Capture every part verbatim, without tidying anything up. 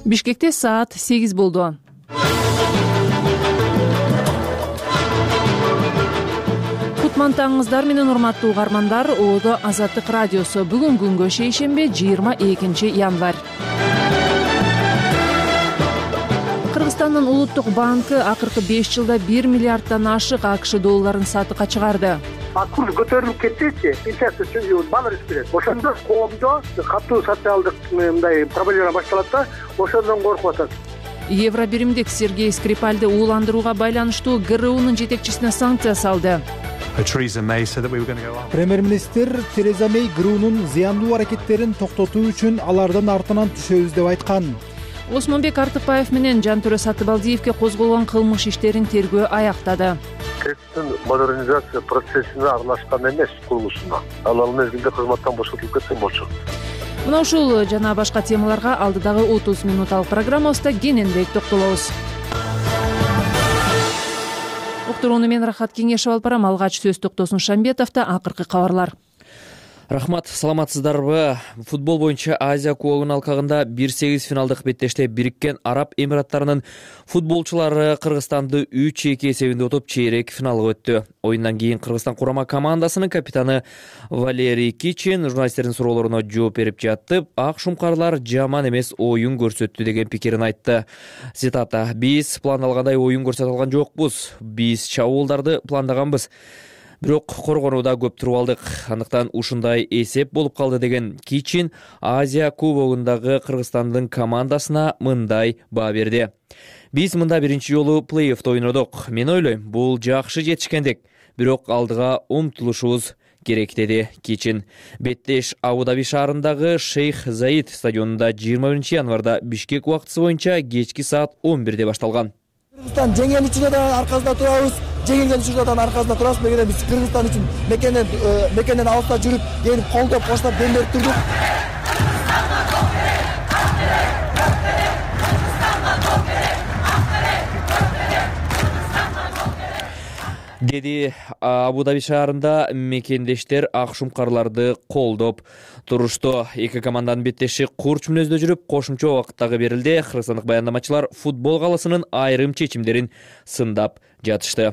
Бишкекте саат сегиз болду. Кутмантаңыздар менен урматтуу угармандар, Оодо Азаттык радиосу. Бүгүн күнгө шейшембе жыйырма экинчи январь. Кыргызстандын улуттук банкы акыркы беш жылда бир миллиарддан ашык АКШ долларын сатыкка чыгарды. Курс көтөрүлүп кетсечи, инфляция баалар өсүп кетет. Ошондо коомдо катуу социалдык мындай проблема башталат да, ошондон коркуп атат. Евро биримдик Сергей Скрипальды ууландырууга байланыштуу ГРУнун жетекчисине санкция салды. Премьер-министр Тереза Мей ГРУнун зыяндуу аракеттерин токтотуу үчүн алардын артынан түшөбүз деп айткан. Осмонбек Артыкбаев менен Жантөрө Сатыбалдиевке козголгон кылмыш иштерин тергөө аяктады. КЭСтин модернизация процессине аралашкан эмес кылмышына. Ал ал мезгилде кызматтан бошотулуп кеткен болчу. Мына ушул жана башка темаларга алдыдагы отуз минуталык программабызда кененирээк токтолобуз. Уктурууну мен Рахат Кеңешев алып барам. Алгач сөз Токтосун Шамбетовдо акыркы кабарлар. Рахмат, саламатсыздарбы? Футбол боюнча Азия кубогунун алкагында бир сегиз финалдык беттеште Бириккен Араб Эмираттарынын футболчулары Кыргызстанды үч эки эсебинде утуп чейрек финалга өттү. Оюндан кийин Кыргызстан курама командасынын капитаны Валерий Кичин журналисттердин суроолоруна жооп берип жатып, ак шумкарлар жаман эмес оюн көрсөттү деген пикирин айтты. Цитата: "Биз пландалгандай оюн көрсөтө алган жокпуз. Биз чабуулдарды пландаганбыз. Бирок коргонууда көп туруп алдык. Андыктан ушундай эсеп болуп калды" деген Кичин Азия кубогундагы Кыргызстандын командасына мындай баа берди. "Биз мында биринчи жолу плей-оффто ойнодук. Мен ойлойм, бул жакшы жетишкендик. Бирок алдыга умтулушубуз керек" деди Кичин. Беттеш Абу-Даби шаарындагы Шейх Заид стадионунда жыйырма биринчи январда Бишкек убактысы боюнча кечки саат он бирде башталган. Кыргызстан жеңген үчүн да аркасында турабыз, жеңилген үчүн да аркасында турабыз. Мегене биз Кыргызстан үчүн мекенен мекенен алыста жүрүп, келип колдоп, коштоп дем берип турдук. Деди Абу-Даби шаарында мекендештер ак шумкарларды колдоп турушту. Эки команданын беттеши курч мүнөздө жүрүп, кошумча убакыттагы берилди. Кыргызстандык баяндамачылар футбол калысынын айрым чечимдерин сындап жатышты.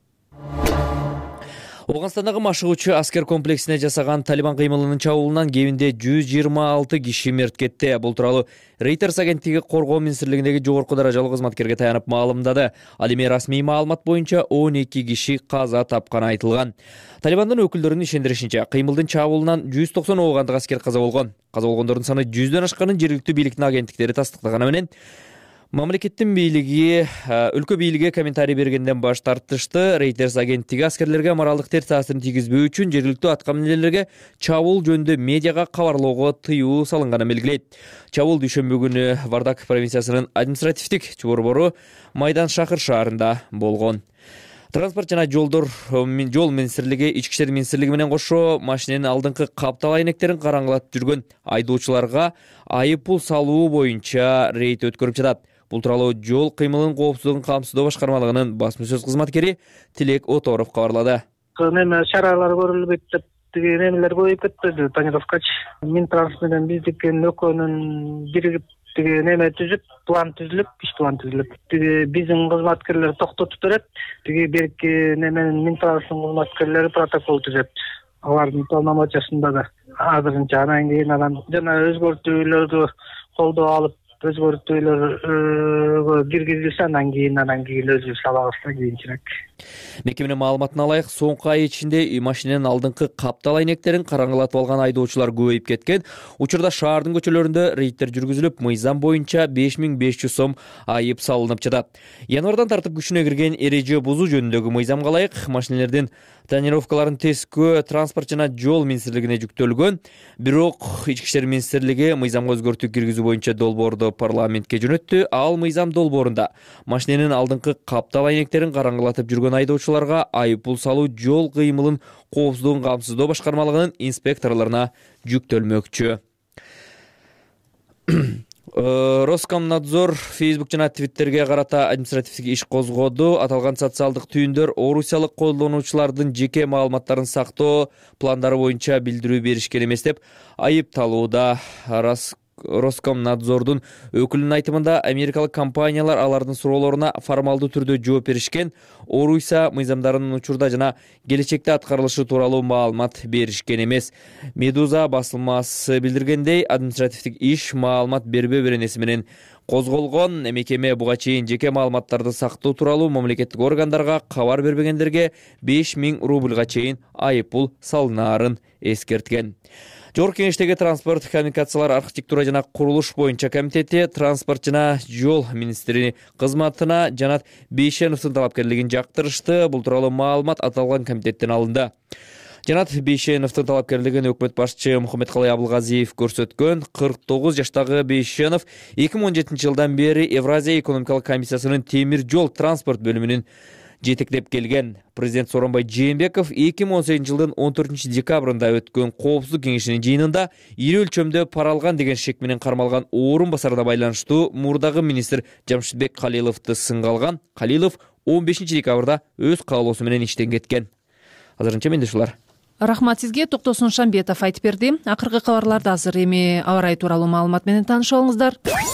Оганстандагы машыгуучу аскер комплексине жасаган Талибан кыймылынын чабуулунан кеминде жүз жыйырма алты киши мерт кетти. Бул тууралуу Reuters агенттиги коргоо министрлигиндеги жогорку даражалуу кызматкерге таянып маалымдады. Ал эми расмий маалымат боюнча он эки киши каза тапканы айтылган. Талибандын өкүлдөрүнүн ишендиришинче, кыймылдын чабуулунан жүз токсон оогандык аскер каза болгон. Каза болгондордун саны жүздөн ашканын жергиликтүү бийликтин агенттиктери тастыктаганы менен мамлекеттин бийлиги өлкө бийлиги комментарий бергенден баш тартышты. Reuters агенттиги аскерлерге моралдык терс таасирин тийгизбөө үчүн жергиликтүү аткаминерлерге чабуул жөнүндө медиага кабарлоого тыюу салынганын белгилейт. Чабуул дүйшөмбү күнү Вардак провинциясынын административдик борбору Майдан Шахыр шаарында болгон. Транспорт жана жолдор жол министрлиги, ички иштер министрлиги менен кошо машиненин алдыңкы каптал айнектерин караңгылатып жүргөн айдоочуларга айып пул салуу боюнча рейд өткөрүп жатат. Бул тууралуу жол кыймылын коопсуздугун камсыздоо башкармалыгынын басма сөз кызматкери Тилек Оторов кабарлады. Неме чаралар көрүлбөйт деп тиги немелер көбөйүп кетти, тонировкачы. Минтранс менен биздикин экөөнүн биригип тиги неме түзүп, план түзүлүп, иш план түзүлүп. Тиги биздин кызматкерлер токтотуп берет. Тиги берки неменин Минтранстын кызматкерлери протокол түзөт. Алардын полномочиясында да азырынча анан кийин анан жана өзгөртүүлөрдү колдоо алып, өзгөртүүлөр киргизилсе анан кийин анан кийин өзүбүз салабыз да кийинчерээк. Мекеменин маалыматына ылайык, соңку ай ичинде машиненин алдыңкы каптал айнектерин караңгылатып алган айдоочулар көбөйүп кеткен. Учурда шаардын көчөлөрүндө рейдтер жүргүзүлүп, мыйзам боюнча беш миң беш жүз сом айып салынып жатат. Январдан тартып күчүнө кирген эреже бузуу жөнүндөгү мыйзамга ылайык, машинелердин тонировкаларын тескөө транспорт жана жол министрлигине жүктөлгөн. Бирок ички иштер министрлиги мыйзамга өзгөртүү киргизүү боюнча долбоорду парламентке жөнөттү. Ал мыйзам долбоорунда машиненин алдыңкы каптал айнектерин караңгылатып жүргөн айдоочуларга айып пул салуу жол кыймылын коопсуздугун камсыздоо башкармалыгынын инспекторлоруна жүктөлмөкчү. Роскомнадзор Facebook жана Twitterге карата административдик иш козгоду. Аталган социалдык түйүндөр орусиялык колдонуучулардын жеке маалыматтарын сактоо пландары боюнча билдирүү беришкен эмес деп айыпталууда. Роскомнадзордун өкүлүнүн айтымында америкалык компаниялар алардын суроолоруна формалдуу түрдө жооп беришкен, орусия мыйзамдарынын учурда жана келечекте аткарылышы тууралуу маалымат беришкен эмес. Медуза басылмасы билдиргендей, административдик иш маалымат бербөө беренеси менен козголгон. Мекеме буга чейин жеке маалыматтарды сактоо тууралуу мамлекеттик органдарга кабар бербегендерге беш миң рубльга чейин айыппул салынаарын эскерткен. Жогорку Кеңештеги транспорт, коммуникациялар, архитектура жана курулуш боюнча комитети транспорт жана жол министри кызматына Жанат Бейшеновдун талапкерлигин жактырышты. Бул тууралуу маалымат аталган комитеттен алынды. Жанат Бейшеновдун талапкерлигин өкмөт башчы Мухаммедкалый Абылгазиев көрсөткөн. кырк тогуз жаштагы Бейшенов эки миң он жетинчи жылдан бери Евразия экономикалык комиссиясынын темир жол транспорт бөлүмүнүн жетектеп келген. Президент Сооронбай Жээнбеков эки миң он сегизинчи жылдын он төртүнчү декабрында өткөн коопсуздук кеңешинин жыйынында ири өлчөмдө пара алган деген шек менен кармалган орун басарына байланыштуу мурдагы министр Жамшитбек Калиловду сынга алган. Калилов он бешинчи декабрда өз каалоосу менен иштен кеткен. Азырынча менде ушулар. Рахмат сизге. Токтосун Шамбетов айтып берди. Акыркы кабарларды азыр эми аба ырайы тууралуу маалымат менен таанышып алыңыздар.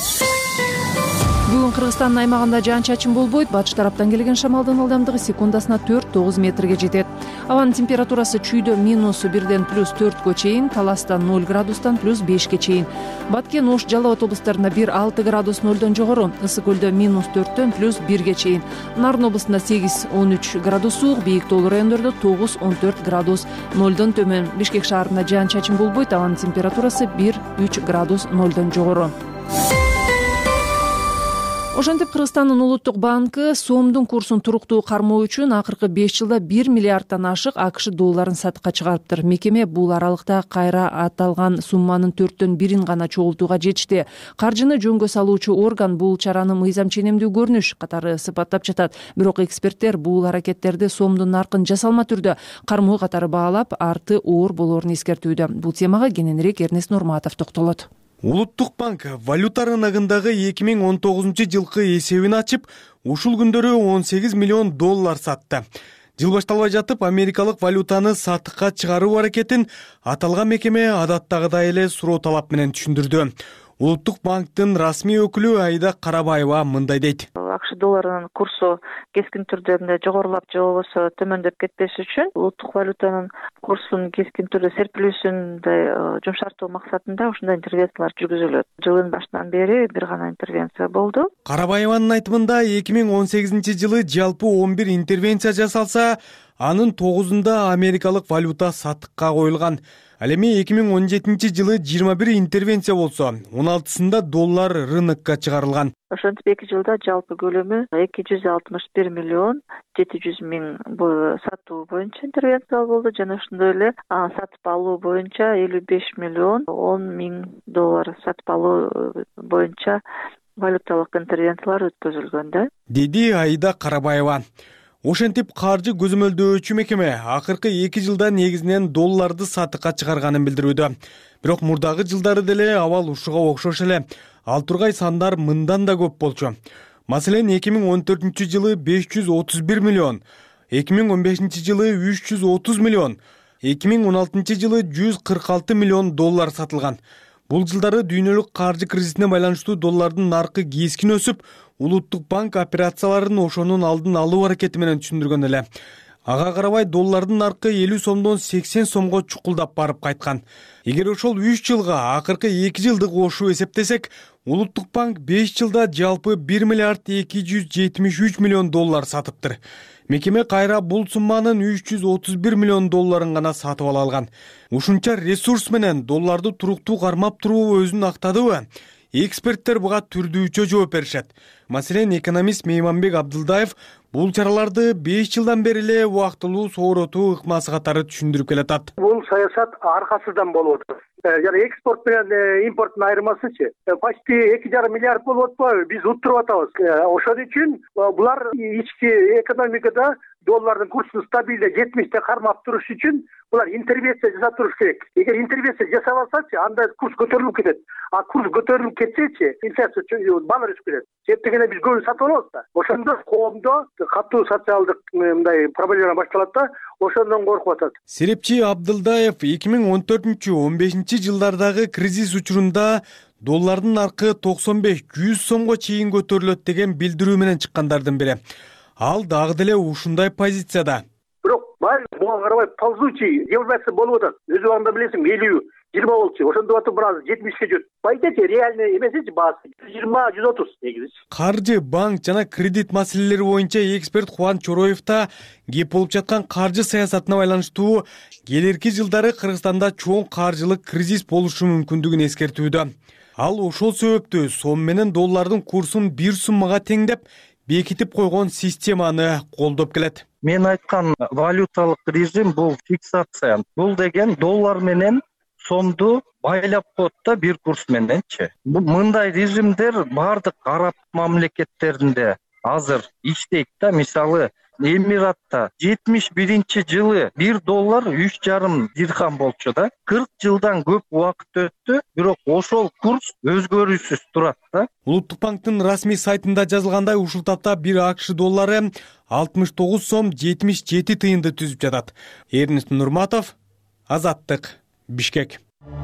Бүгүн Кыргызстандын аймагында жаан-чачын болбойт. Батыш тараптан келген шамалдын ылдамдыгы секундасына төрт тогуз метрге жетет. Абанын температурасы чүйдө минус бирден плюс төрткө чейин, Таластан ноль градустан плюс бешке чейин. Баткен, Ош, Жалал Абад облустарында бир алты градус нолдон жогору, Ысык көлдө минус төрттөн плюс бирге чейин. Нарын облустунда сегиз он үч градус суук, бийик тоолуу райондордо тогуз он төрт градус нолдон төмөн. Бишкек шаарында жаан-чачын болбойт. Абанын температурасы бир үч градус нолдон жогору. Ошентип Кыргызстандын улуттук банкы сомдун курсун туруктуу кармоо үчүн акыркы беш жылда бир миллиарддан ашык АКШ долларын сатыкка чыгарыптыр. Мекеме бул аралыкта кайра аталган сумманын төрттөн бирин гана чогултууга жетишти. Каржыны жөнгө салуучу орган бул чараны мыйзам ченемдүү көрүнүш катары сыпаттап жатат. Бирок эксперттер бул аракеттерди сомдун наркын жасалма түрдө кармоо катары баалап, арты оор болоорун эскертүүдө. Бул темага кененирээк Эрнест Нурматов токтолот. Улуттук банк валюта рыногундагы эки миң он тогузунчу жылкы эсебин ачып, ушул күндөрү он сегиз миллион доллар сатты. Жыл башталбай жатып, америкалык валютаны сатыкка чыгаруу аракетин аталган мекеме адаттагыдай эле суроо талап менен түшүндүрдү. Улуттук банктын расмий өкүлү Айда Карабаева мындай дейт. АКШ долларынын курсу кескин түрдө мындай жогорулап же болбосо төмөндөп кетпеш үчүн улуттук валютанын курсунун кескин түрдө серпилүүсүн жумшартуу максатында ушундай интервенциялар жүргүзүлөт. Жылдын башынан бери бир гана интервенция болду. Карабаеванын айтымында эки миң он сегизинчи жылы жалпы он бир интервенция жасалса, анын тогузунда америкалык валюта сатыкка коюлган. Ал эми эки миң он жетинчи жылы жыйырма бир интервенция болсо, он алтысында доллар рынокко чыгарылган. Ошентип эки жылда жалпы көлөмү эки жүз алтымыш бир миллион жети жүз миң сатуу боюнча интервенция болду жана ошондой эле сатып алуу боюнча элүү беш миллион он миң доллар сатып алуу боюнча валюталык интервенциялар өткөзүлгөн да, деди Айда Карабаева. Ошентип каржы көзөмөлдөөчү мекеме акыркы эки жылда негизинен долларды сатыкка чыгарганын билдирүүдө. Бирок мурдагы жылдары деле абал ушуга окшош эле. Ал тургай сандар мындан да көп болчу. Маселен, эки миң он төртүнчү жылы беш жүз отуз бир миллион, эки миң он бешинчи жылы үч жүз отуз миллион, эки миң он алтынчы жылы жүз кырк алты миллион доллар сатылган. Бул жылдары дүйнөлүк каржы кризисине байланыштуу доллардын наркы кескин өсүп, улуттук банк операцияларын ошонун алдын алуу аракети менен түшүндүргөн эле. Ага карабай доллардын наркы элүү сомдон сексен сомго чукулдап барып кайткан. Эгер ошол үч жылга акыркы эки жылдык ошуу эсептесек, улуттук банк беш жылда жалпы бир миллиард эки жүз жетимиш үч миллион доллар сатыптыр. Мекеме кайра бул сумманын үч жүз отуз бир миллион долларын гана сатып ала алган. Ушунча ресурс менен долларды туруктуу кармап туруу өзүн актадыбы? Эксперттер буга түрдүүчө жооп беришет. Маселен, экономист Мейманбек Абдылдаев бул чараларды беш жылдан бери эле убактылуу сооротуу ыкмасы катары түшүндүрүп келатат. Бул саясат аркасыздан болуп атат. Жана экспорт менен импорттун айырмасычы почти эки жарым миллиард болуп атпайбы? Биз уттуруп атабыз. Ошон үчүн булар ички экономикада доллардын курсун стабилде жетимиште кармап туруш үчүн булар интервенция жасап туруш керек. Эгер интервенция жасабасачы, анда курс көтөрүлүп кетет. А курс көтөрүлүп кетсечи, инфляция баалар өсүп кетет. Себептегенде биз көбүн сатып алабыз да. Ошондо коомдо катуу социалдык мындай проблема башталат да, ошондон коркуп атат. Серепчи Абдылдаев эки миң он төртүнчү он бешинчи жылдардагы кризис учурунда доллардын наркы токсон беш жүз сомго чейин көтөрүлөт деген билдирүү менен чыккандардын бири. Ал дагы деле ушундай позицияда. Бирок баары буга карабай ползучий девальвация болуп атат. Өз убагында билесиң элүү жыйырма болчу. Ошондо атып бир аз жетимишке жетти. Байдачы реальный эмесичи баасы жыйырма жүз отуз негизи. Каржы, банк жана кредит маселелери боюнча эксперт Кубан Чороев да кеп болуп жаткан каржы саясатына байланыштуу келерки жылдары Кыргызстанда чоң каржылык кризис болушу мүмкүндүгүн эскертүүдө. Ал ошол себептүү сом менен доллардын курсун бир суммага теңдеп бекитип койгон системаны колдоп келет. Мен айткан валюталык режим бул фиксация. Бул деген доллар менен сомду байлап коет да бир курс мененчи. Мындай режимдер бардык араб мамлекеттеринде азыр иштейт да. Мисалы Эмиратта жетимиш биринчи жылы бир доллар үч жарым дирхам болчу да. кырк жылдан көп убакыт өттү, бирок ошол курс өзгөрүүсүз турат да. Улуттук банктын расмий сайтында жазылгандай ушул тапта бир АКШ доллары алтымыш тогуз сом жетимиш жети тыйынды түзүп жатат. Эрнест Нурматов, Азаттык, Бишкек.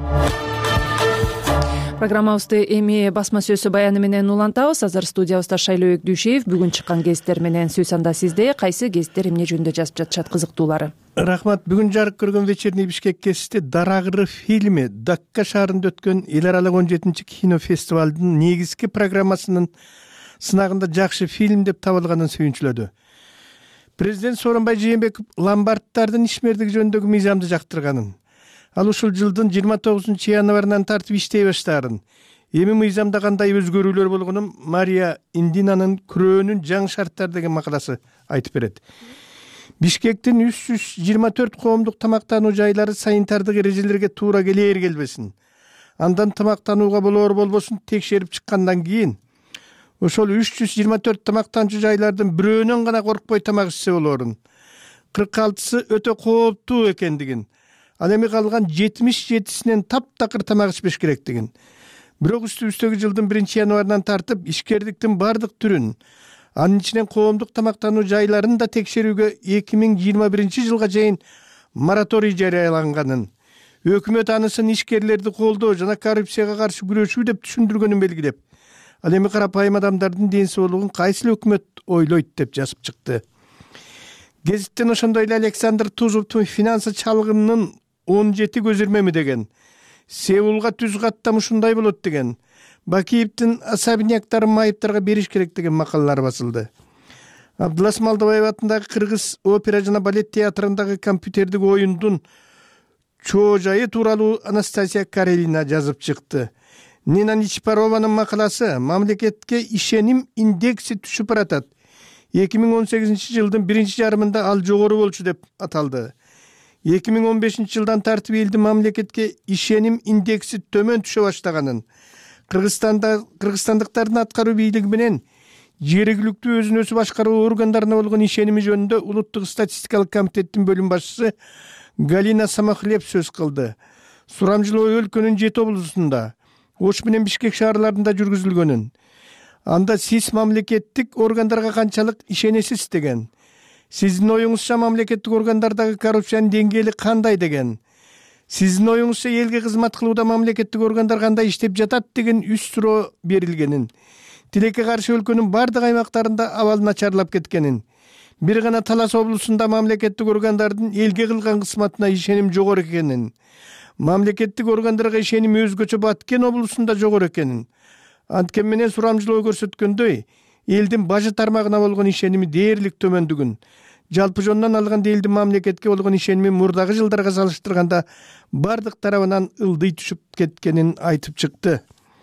Программабызды эми басма сөзсү баяны менен улантабыз. Азыр студиябызда Шайлоо Өкдүшев бүгүн чыккан гезиттер менен сөз анда сизде. Кайсы гезиттер эмне жөнүндө жазып жатышат, кызыктуулары? Рахмат. Бүгүн жарык көргөн вечерний Бишкек гезити Дарагыры фильми Дакка шаарында өткөн эл аралык он жетинчи кинофестивалдын негизги программасынын сынагында жакшы фильм деп табылганын сүйүнчүлөдү. Президент Сооронбай Жээнбеков ломбарддардын ишмердиги жөнүндөгү мыйзамды жактырганын, ал ушул жылдын жыйырма тогузунчу январынан тартып иштей баштаарын, эми мыйзамда кандай өзгөрүүлөр болгонун Мария Индинанын Күрөөнүн жаңы шарттар деген макаласы айтып берет. Бишкектин үч жүз жыйырма төрт коомдук тамактануу жайлары санитардык эрежелерге туура келээр келбесин, андан тамактанууга болоор болбосун текшерип чыккандан кийин ошол үч жүз жыйырма төрт тамактанчу жайлардын бирөөнөн гана коркпой тамак ичсе болоорун, кырк алтысы өтө кооптуу экендигин, ал эми калган жетимиш жетисинен таптакыр тамак ичпеш керектигин. Бирок үстүбүздөгү жылдын биринчи январынан тартып ишкердиктин бардык түрүн, анын ичинен коомдук тамактануу жайларын да текшерүүгө эки миң жыйырма биринчи жылга чейин мораторий жарыяланганын, өкмөт анысын ишкерлерди колдоо жана коррупцияга каршы күрөшүү деп түшүндүргөнүн белгилеп, ал эми карапайым адамдардын ден соолугун кайсыл өкмөт ойлойт деп жазып чыкты. Гезиттен ошондой эле Александр Тузовдун финансы чалгынынын он жети көзүрмөмү деген, Сеулга түз каттам ушундай болот деген, Бакиевдин особняктарын майыптарга бериш керек деген макалалар басылды. Абдулас Малдыбаев атындагы Кыргыз опера жана балет театрындагы компьютердик оюндун чоо-жайы тууралуу Анастасия Карелина жазып чыкты. Нина Ничпарованын макаласы мамлекетке ишеним индекси түшүп баратат. эки миң он сегизинчи жылдын биринчи жарымында ал жогору болчу деп аталды. эки миң он бешинчи жылдан тартып элдин мамлекетке ишеним индекси төмөн түшө баштаганын, Кыргызстанда кыргызстандыктардын аткаруу бийлиги менен жергиликтүү өзүн өзү башкаруу органдарына болгон ишеними жөнүндө Улуттук статистикалык комитеттин бөлүм башчысы Галина Самохлеб сөз кылды. Сурамжылоо өлкөнүн жети облусунда, Ош менен Бишкек шаарларында жүргүзүлгөнүн, анда сиз мамлекеттик органдарга канчалык ишенесиз деген, сиздин оюңузча мамлекеттик органдардагы коррупциянын деңгээли кандай деген, сиздин оюңузча элге кызмат кылууда мамлекеттик органдар кандай иштеп жатат деген үч суроо берилгенин, тилекке каршы өлкөнүн бардык аймактарында абал начарлап кеткенин, бир гана Талас облусунда мамлекеттик органдардын элге кылган кызматына ишеним жогору экенин, мамлекеттик органдарга ишеним өзгөчө Баткен облусунда жогору экенин, анткени менен сурамжылоо көрсөткөндөй элдин бажы тармагына болгон ишеними дээрлик төмөндүгүн, жалпы жонунан алганда элдин мамлекетке болгон ишеними мурдагы жылдарга салыштырганда бардык тарабынан ылдый түшүп кеткенин айтып чыкты.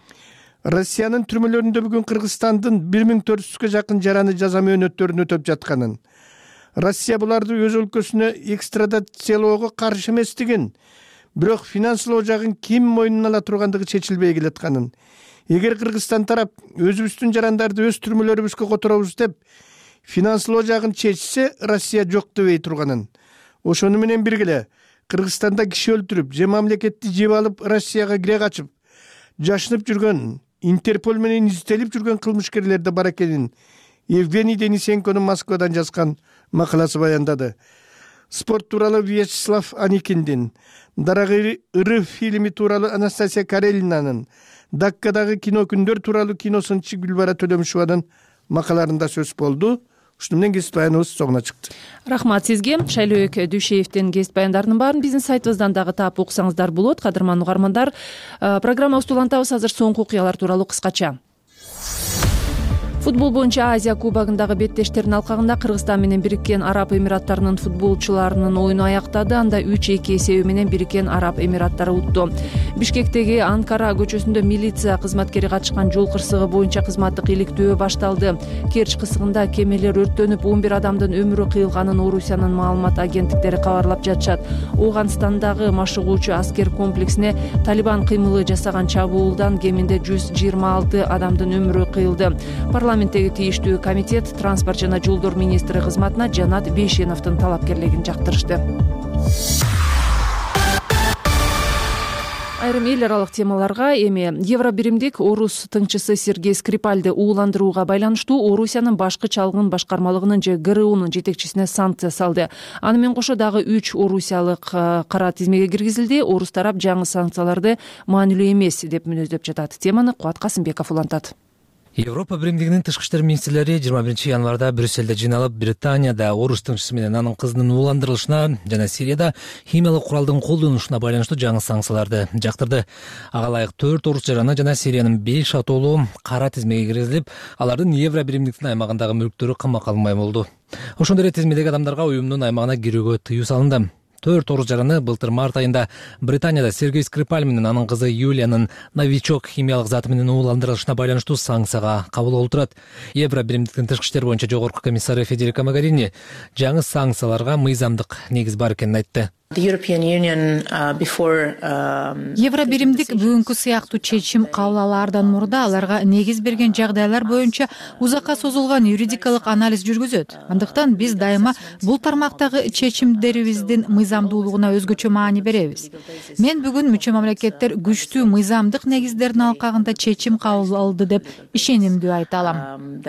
Россиянын түрмөлөрүндө бүгүн Кыргызстандын бир миң төрт жүзгө жакын жараны жаза мөөнөттөрүн өтөп жатканын, Россия буларды өз өлкөсүнө экстрадациялоого каршы эместигин, бирок финансылоо жагын ким мойнуна ала тургандыгы чечилбей келатканын, эгер Кыргызстан тарап өзүбүздүн жарандарды өз түрмөлөрүбүзгө которобуз деп финансылоо жагын чечсе, Россия жок дебей турганын, ошону менен бирге Кыргызстанда киши өлтүрүп, же мамлекетти жеп алып Россияга кире качып, жашынып жүргөн, Интерпол менен изделип жүргөн кылмышкерлер да бар экенин Евгений Денисенконун Москвадан жазган макаласы баяндады. Спорт тууралуу Вячеслав Аникиндин, Дарагыры фильми тууралуу Анастасия Карелинанын, Даккадагы кино күндөр тууралуу кино сынчы Гүлбара Төлөмүшеванын макалаларында сөз болду. Ушуну менен кесип баяныбыз соңуна чыкты. Рахмат сизге. Шайлөөк Дүйшеевдин кесип баяндарынын баарын биздин сайтыбыздан дагы таап окусаңыздар болот. Кадырман угармандар, программабызды улантабыз. Азыр соңку окуялар тууралуу кыскача. Футбол боюнча Азия кубогундагы беттештердин алкагында Кыргызстан менен Бириккен Араб Эмираттарынын футболчуларынын оюну аяктады. Анда үч эки эсеби менен Бириккен Араб Эмираттары утту. Бишкектеги Анкара көчөсүндө милиция кызматкери катышкан жол кырсыгы боюнча кызматтык иликтөө башталды. Керч кысыгында кемелер өрттөнүп, он бир адамдын өмүрү кыйылганын Орусиянын маалымат агенттиктери кабарлап жатышат. Ооганстандагы машыгуучу аскер комплексине Талибан кыймылы жасаган чабуулдан кеминде жүз жыйырма алты адамдын өмүрү кыйылды. Парламенттеги тийиштүү комитет транспорт жана жолдор министри кызматына Жанат Бейшеновдун талапкерлигин жактырышты. Айрым эл аралык темаларга эми Евробиримдик орус тыңчысы Сергей Скрипальды ууландырууга байланыштуу Орусиянын башкы чалгын башкармалыгынын же Г Р Унун жетекчисине санкция салды. Аны менен кошо дагы үч орусиялык кара тизмеге киргизилди. Орус тарап жаңы санкцияларды маанилүү эмес деп мүнөздөп жатат. Теманы Кубат Касымбеков улантат. Европа биримдигинин тышкы иштер министрлери жыйырма биринчи январда Брюссельде жыйналып, Британияда орус тыңчысы менен анын кызынын ууландырылышына жана Сирияда химиялык куралдын колдонулушуна байланыштуу жаңы санкцияларды жактырды. Ага ылайык төрт орус жараны жана Сириянын беш атоолуу кара тизмеге киргизилип, алардын Евро биримдиктин аймагындагы мүлктөрү камакка алынбай болду. Ошондой эле тизмедеги адамдарга уюмдун аймагына кирүүгө тыюу салынды. Төрт орус жараны былтыр март айында Британияда Сергей Скрипаль менен анын кызы Юлиянын новичок химиялык заты менен ууландырылышына байланыштуу санкцияга кабыл болуп турат. Евро биримдиктин тышкы иштер боюнча жогорку комиссары Федерико Могарини жаңы санкцияларга мыйзамдык негиз бар экенин айтты. Евро биримдик бүгүнкү сыяктуу чечим кабыл алаардан мурда аларга негиз берген жагдайлар боюнча узакка созулган юридикалык анализ жүргүзөт. Андыктан биз дайыма бул тармактагы чечимдерибиздин мыйзамдуулугуна өзгөчө маани беребиз. Мен бүгүн мүчө мамлекеттер күчтүү мыйзамдык негиздердин алкагында чечим кабыл алды деп ишенимдүү айта алам.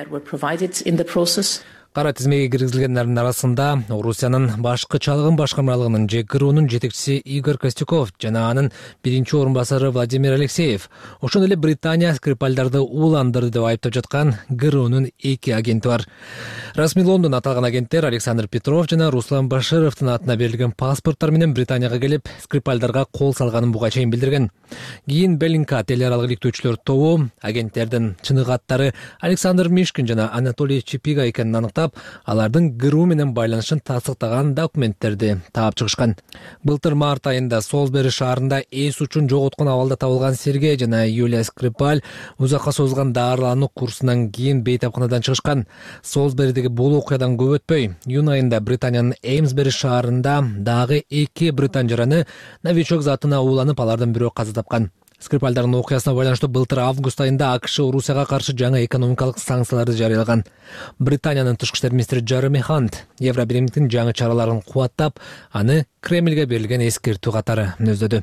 Кара тизмеге киргизилгендердин арасында Орусиянын башкы чалгын башкармалыгынын же Г Р Унун жетекчиси Игорь Костюков жана анын биринчи орун басары Владимир Алексеев, ошондой эле Британия Скрипальдарды ууландырды деп айыптап жаткан Г Р Унун эки агенти бар. Расмий Лондон аталган агенттер Александр Петров жана Руслан Башировдун атына берилген паспорттор менен Британияга келип, Скрипальдарга кол салганын буга чейин билдирген. Кийин Беллингкат эл аралык иликтөөчүлөр тобу агенттердин чыныгы аттары Александр Мишкин жана Анатолий Чипига экенин аныктап, алардын Г Р У менен байланышын тастыктаган документтерди таап чыгышкан. Былтыр март айында Солсбери шаарында эс учун жоготкон абалда табылган Сергей жана Юлия Скрипаль узакка созулган даарылануу курсунан кийин бейтапканадан чыгышкан. Солсберидеги бул окуядан көп өтпөй, июнь айында Британиянын Эймсбери шаарында дагы эки британ жараны новичок затына ууланып, алардын бирөө каза тапкан. Скрипальдардын окуясына байланыштуу былтыр август айында АКШ Орусияга каршы жаңы экономикалык санкцияларды жарыялаган. Британиянын тышкы иштер министри Джереми Хант Евро биримдиктин жаңы чараларын кубаттап, аны Кремльге берилген эскертүү катары мүнөздөдү.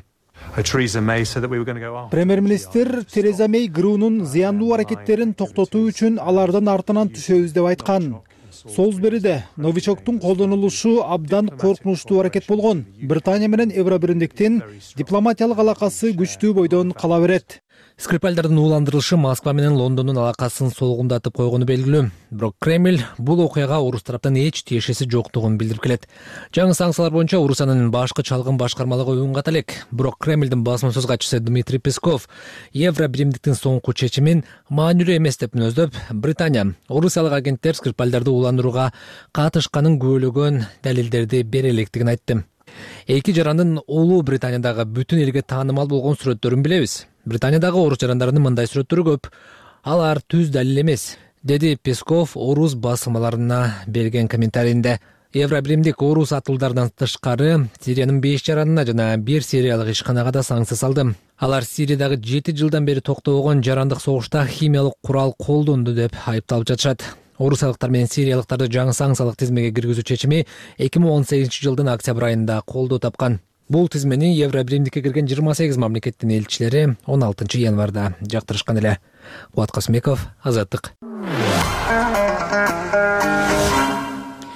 Премьер-министр Тереза Мей Г Р Унун зыяндуу аракеттерин токтотуу үчүн алардын артынан түшөбүз деп айткан. Солсбериде новичоктун колдонулушу абдан коркунучтуу аракет болгон. Британия менен Евро биримдиктин дипломатиялык алакасы күчтүү бойдон кала берет. Скрипальдардын ууландырылышы Москва менен Лондондун алакасын солгундатып койгону белгилүү. Бирок Кремль бул окуяга орус тараптан эч тиешеси жоктугун билдирип келет. Жаңы санкциялар боюнча Орусиянын башкы чалгын башкармалыгы уюнгат элек. Бирок Кремлдин басма сөз катчысы Дмитрий Песков Евро биримдиктин соңку чечимин маанилүү эмес деп мүнөздөп, Британия орусиялык агенттер Скрипальдарды ууландырууга катышканын күбөлөгөн далилдерди бере электигин айтты. Эки жарандын улуу Британиядагы бүтүн элге таанымал болгон сүрөттөрүн билебиз. Британиядагы орус жарандарынын мындай сүрөттөрү көп. Алар түз далил эмес, деди Песков орус басылмаларына берген комментарийинде. Евро биримдик орус атуулдарынан тышкары Сириянын беш жаранына жана бир сириялык ишканага да санкция салды. Алар Сириядагы жети жылдан бери токтобогон жарандык согушта химиялык курал колдонду деп айыпталып жатышат. Орусиялыктар менен сириялыктарды жаңы санкциялык тизмеге киргизүү чечими эки миң он сегизинчи жылдын октябрь айында колдоо тапкан. Бул тизмени Евро биримдикке кирген жыйырма сегиз мамлекеттин элчилери он алтынчы январда жактырышкан эле. Кубат Касымбеков, Азаттык.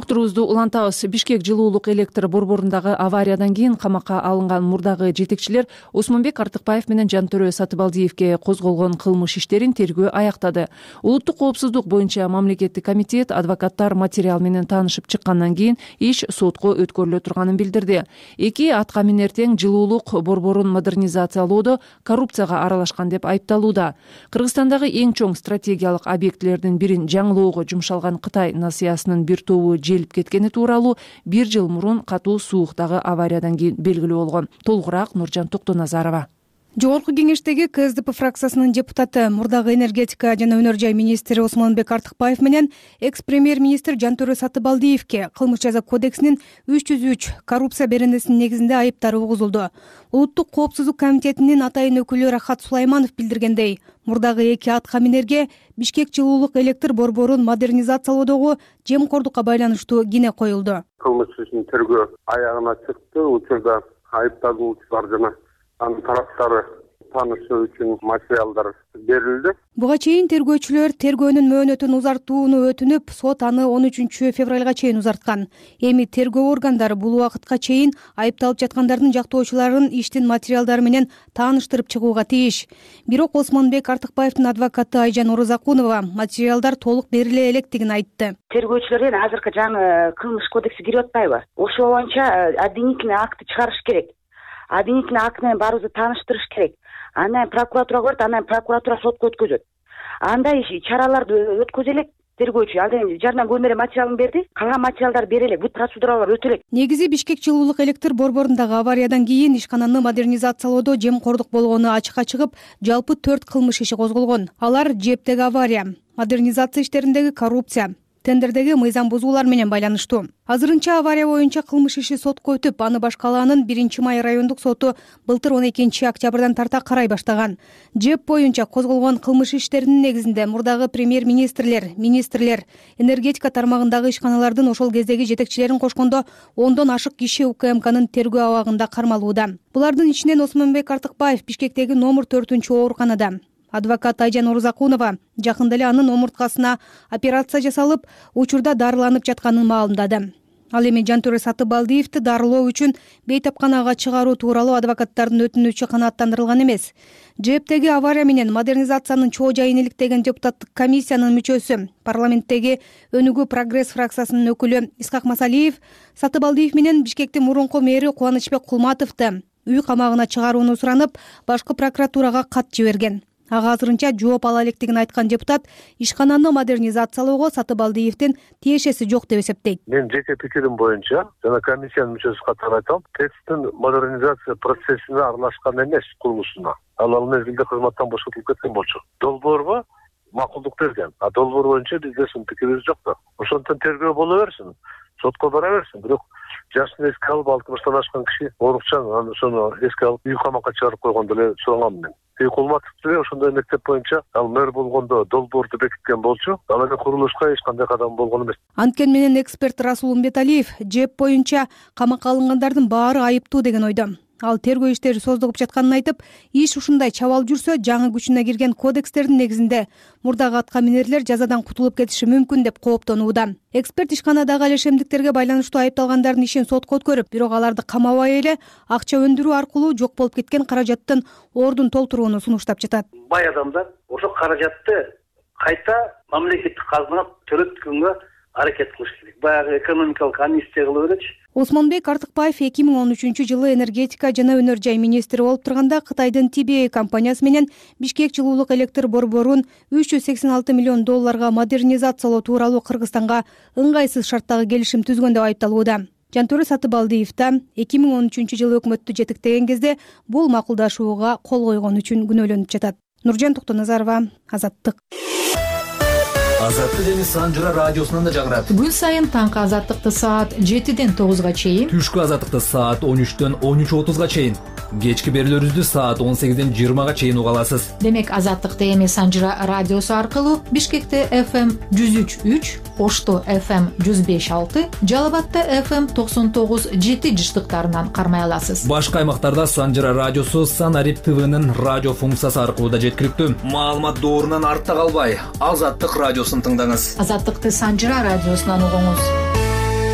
уктуруубузду улантабыз. Бишкек жылуулук электр борборундагы авариядан кийин камакка алынган мурдагы жетекчилер Осмонбек Артыкбаев менен Жантөрө Сатыбалдиевке козголгон кылмыш иштерин тергөө аяктады. Улуттук коопсуздук боюнча мамлекеттик комитет адвокаттар материал менен таанышып чыккандан кийин иш сотко өткөрүлө турганын билдирди. Эки атка минер тең жылуулук борборун модернизациялоодо коррупцияга аралашкан деп айыпталууда. Кыргызстандагы эң чоң стратегиялык объектилердин бирин жаңылоого жумшалган Кытай насыясынын бир тобу желип кеткени тууралуу бир жыл мурун катуу сууктагы авариядан кийин белгилүү болгон. Толугураак Нуржан Токтоназарова. Жогорку кеңештеги КСДП фракциясынын депутаты, мурдагы энергетика жана өнөр жай министри Осмонбек Артыкбаев менен экс-премьер-министр Жантөрө Сатыбалдиевке кылмыш жаза кодексинин үч жүз үч коррупция беренесинин негизинде айыптар угузулду. Улуттук коопсуздук комитетинин атайын өкүлү Рахат Сулайманов билдиргендей, мурдагы эки атка минерге Бишкек жылуулук электр борборун модернизациялоодогу жемкордукка байланыштуу кине коюлду. Кылмыш ишин тергөө аягына чыкты. Учурда айыпталуучулар жана анын тараптары таанышуу үчүн материалдар берилди. Буга чейин тергөөчүлөр тергөөнүн мөөнөтүн узартууну өтүнүп, сот аны он үчүнчү февралга чейин узарткан. Эми тергөө органдары бул убакытка чейин айыпталып жаткандардын жактоочуларын иштин материалдары менен тааныштырып чыгууга тийиш. Бирок Осмонбек Артыкбаевдин адвокаты Айжан Орозакунова материалдар толук бериле электигин айтты. Тергөөчүлөрдөн азыркы жаңы кылмыш кодекси кирип атпайбы? Ошол боюнча обвинительный акты чыгарыш керек. Обвинительный акт менен баарыбызды тааныштырыш керек. Андан прокуратурага барат, андан прокуратура сотко өткөзөт. Андай чараларды өткөзө элек тергөөчү. Андан жарынан көмөлө материалын берди, калган материалдар бере элек, бут процедуралар өтө элек. Негизи Бишкек жылуулук электр борборундагы авариядан кийин ишкананы модернизациялоодо жемкордук болгону ачыкка чыгып, жалпы төрт кылмыш иши козголгон. Алар жептеги авария, модернизация иштериндеги коррупция, тендердеги мыйзам бузуулар менен байланыштуу. Азырынча авария боюнча кылмыш иши сотко өтүп, аны Баш калаанын биринчи май райондук соту былтыр он экинчи октябрдан тарта карай баштаган. ЖЭП боюнча козголгон кылмыш иштеринин негизинде мурдагы премьер-министрлер, министрлер, энергетика тармагындагы ишканалардын ошол кездеги жетекчилерин кошкондо ондон ашык киши УКМКнын тергөө абагында кармалууда. Булардын ичинен Осмонбек Артыкбаев Бишкектеги номер төртүнчү ооруканада. Адвокат Айжан Орозакунова жакында эле анын омурткасына операция жасалып, учурда дарыланып жатканын маалымдады. Ал эми Жантөрө Сатыбалдиевди дарылоо үчүн бейтапканага чыгаруу тууралуу адвокаттардын өтүнүчү канааттандырылган эмес. ЖЭПтеги авария менен модернизациянын чоо жайын иликтеген депутаттык комиссиянын мүчөсү, парламенттеги Өнүгүү прогресс фракциясынын өкүлү Исхак Масалиев Сатыбалдиев менен Бишкектин мурунку мэри Кубанычбек Кулматовду үй камагына чыгарууну суранып, башкы прокуратурага кат жиберген. Ага азырынча жооп ала электигин айткан депутат ишкананы модернизациялоого Сатыбалдиевдин тиешеси жок деп эсептейт. Мен жеке пикирим боюнча жана комиссиянын мүчөсү катары айтам, ТЭЦтин модернизация процессине аралашкан эмес, курулушуна. Ал ал мезгилде кызматтан бошотулуп кеткен болчу. Долбоорго макулдук берген. А долбоор боюнча бизде сын пикирибиз жок да. Ошондон тергөө боло берсин, сотко бара берсин. Бирок жашын эске алып, алтымыштан ашкан киши оорукчан, аны ошону эске алып үй камакка чыгарып койгондо эле сурангам мен. Кулматов деле ошондой мектеп боюнча ал мэр болгондо долбоорду бекиткен болчу. Ал эми курулушка эч кандай кадам болгон эмес. Анткени менен эксперт Расул Умбеталиев ЖЭП боюнча камакка алынгандардын баары айыптуу деген ойдо. Ал тергөө иштери создугуп жатканын айтып, иш ушундай чабал жүрсө, жаңы күчүнө кирген кодекстердин негизинде мурдагы атка минерлер жазадан кутулуп кетиши мүмкүн деп кооптонууда. Эксперт ишканадагы алешемдиктерге байланыштуу айыпталгандардын ишин сотко өткөрүп, бирок аларды камабай эле акча өндүрүү аркылуу жок болуп кеткен каражаттын ордун толтурууну сунуштап жатат. Бай адамдар ошол каражатты кайта мамлекеттик казынага төлөткөнгө аракет кылыш керек. Баягы экономикалык амнистия кылып беречи. Осмонбек Артыкбаев эки миң он үчүнчү жылы энергетика жана өнөр жай министри болуп турганда Кытайдын Ти Би Эй компаниясы менен Бишкек жылуулук электр борборун үч жүз сексен алты миллион долларга модернизациялоо тууралуу Кыргызстанга ыңгайсыз шарттагы келишим түзгөн деп айыпталууда. Жантөрө Сатыбалдиев да эки миң он үчүнчү жылы өкмөттү жетектеген кезде бул макулдашууга кол койгон үчүн күнөөлөнүп жатат. Нуржан Токтоназарова, Азаттык. Азаттык эми Санжыра радиосунан да жаңырат. Күн сайын таңкы азаттыкты саат жетиден тогузга чейин, түшкү азаттыкты саат он үчтөн он үч отузга чейин, кечки берүүлөрүбүздү саат он сегизден жыйырмага чейин уга аласыз. Демек азаттыкты эми Санжыра радиосу аркылуу Бишкекте эф эм жүз үч үч, Ошто эф эм жүз беш алты, Жалал Абадта эф эм токсон тогуз жети жыштыктарынан кармай аласыз. Башка аймактарда Санжыра радиосу Санарип ТВнын радио функциясы аркылуу да жеткиликтүү. Маалымат доорунан артта калбай, Азаттык радиосун тыңдаңыз. Азаттыкты Санжыра радиосунан угуңуз.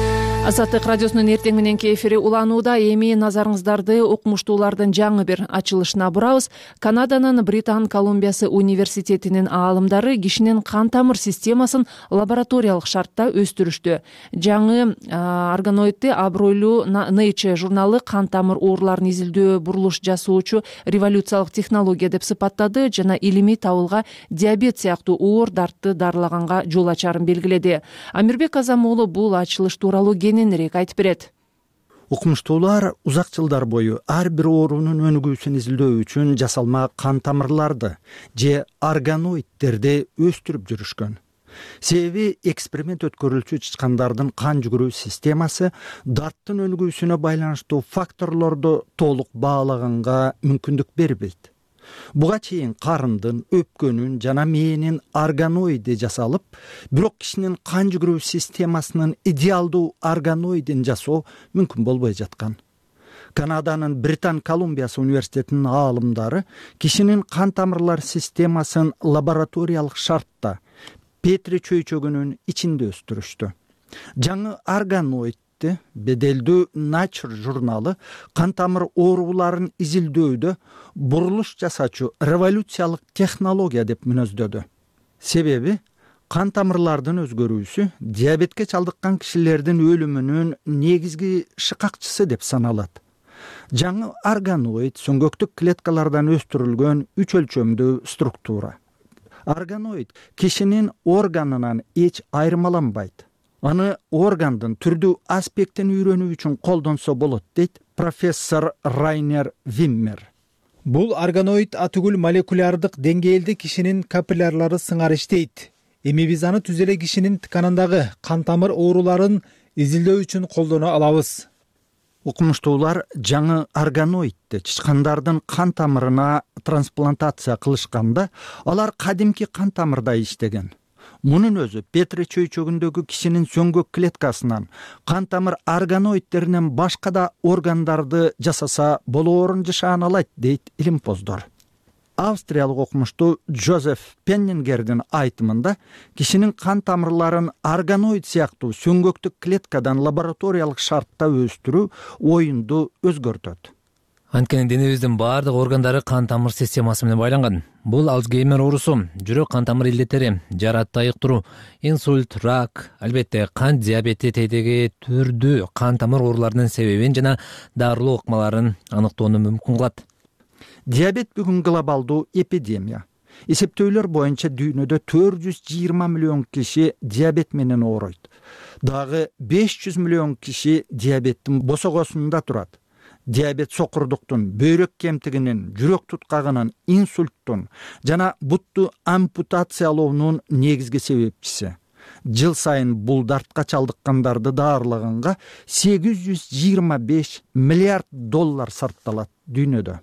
Азаттык радиосунун эртең мененки эфири уланууда. Эми назарыңыздарды окумуштуулардын жаңы бир ачылышына бурабыз. Канаданын Британ Колумбиясы университетинин аалымдары кишинин кан тамыр системасын лабораториялык шартта өстүрүштү. Жаңы органоидти абройлуу Nature журналы кан тамыр ооруларын изилдөө бурулуш жасоочу революциялык технология деп сыпаттады жана илимий табылга диабет сыяктуу оор дартты дарылаганга жол ачарын белгиледи. Амирбек Азамуулу бул ачылыш тууралуу кененирээк айтып берет. Окумуштуулар узак жылдар бою ар бир оорунун өнүгүүсүн изилдөө үчүн жасалма кан тамырларды же органоидтерди өстүрүп жүрүшкөн. Себеби эксперимент өткөрүлчү чычкандардын кан жүгүрүү системасы дарттын өнүгүүсүнө байланыштуу факторлорду толук баалаганга мүмкүндүк бербейт. Буга чейин карындын, өпкөнүн жана мээнин органоиди жасалып, бирок кишинин кан жүгүрүү системасынын идеалдуу органоидин жасоо мүмкүн болбой жаткан. Канаданын Британ Колумбиясы университетинин аалымдары кишинин кан тамырлар системасын лабораториялык шартта Петри чөйчөгүнүн ичинде өстүрүштү. Жаңы органоидти беделдүү Nature журналы кан тамыр ооруларын изилдөөдө бурулуш жасачу революциялык технология деп мүнөздөдү. Себеби кан тамырлардын өзгөрүүсү диабетке чалдыккан кишилердин өлүмүнүн негизги шыкакчысы деп саналат. Жаңы органоид сөңгөктүк клеткалардан өстүрүлгөн үч өлчөмдүү структура. Органоид кишинин органынан эч айырмаланбайт. Аны органдын түрдүү аспектин үйрөнүү үчүн колдонсо болот, дейт профессор Райнер Виммер. Бул органоид атүгүл молекулярдык деңгээлде кишинин капиллярлары сыңар иштейт. Эми биз аны түз эле кишинин тканындагы кан тамыр ооруларын изилдөө үчүн колдоно алабыз. Окумуштуулар жаңы органоидти чычкандардын кан тамырына трансплантация кылышканда, алар кадимки кан тамырдай иштеген. Мунун өзү Петри чөйчөгүндөгү кишинин сөңгөк клеткасынан кан тамыр органоидтеринен башка да органдарды жасаса болоорун жашаналайт, дейт илимпоздор. Австриялык окумуштуу Джозеф Пеннингердин айтымында кишинин кан тамырларын органоид сыяктуу сөңгөктүк клеткадан лабораториялык шартта өстүрүү оюнду өзгөртөт. Анткени денебиздин баардык органдары кан тамыр системасы менен байланган. Бул Альцгеймер оорусу, жүрөк кан тамыр илдеттери, жаратты айыктыруу, инсульт, рак, албетте кан диабети тейдеги түрдүү кан тамыр ооруларынын себебин жана дарылоо ыкмаларын аныктоону мүмкүн кылат. Диабет бүгүн глобалдуу эпидемия. Эсептөөлөр боюнча дүйнөдө төрт жүз жыйырма миллион киши диабет менен ооройт. Дагы беш жүз миллион киши диабеттин босогосунда турат. Диабет сокурдуктун, бөйрөк кемтигинин, жүрөк туткагынын, инсульттун жана бутту ампутациялоонун негизги себепчиси. Жыл сайын бул дартка чалдыккандарды даарылаганга сегиз жүз жыйырма беш миллиард доллар сарпталат дүйнөдө.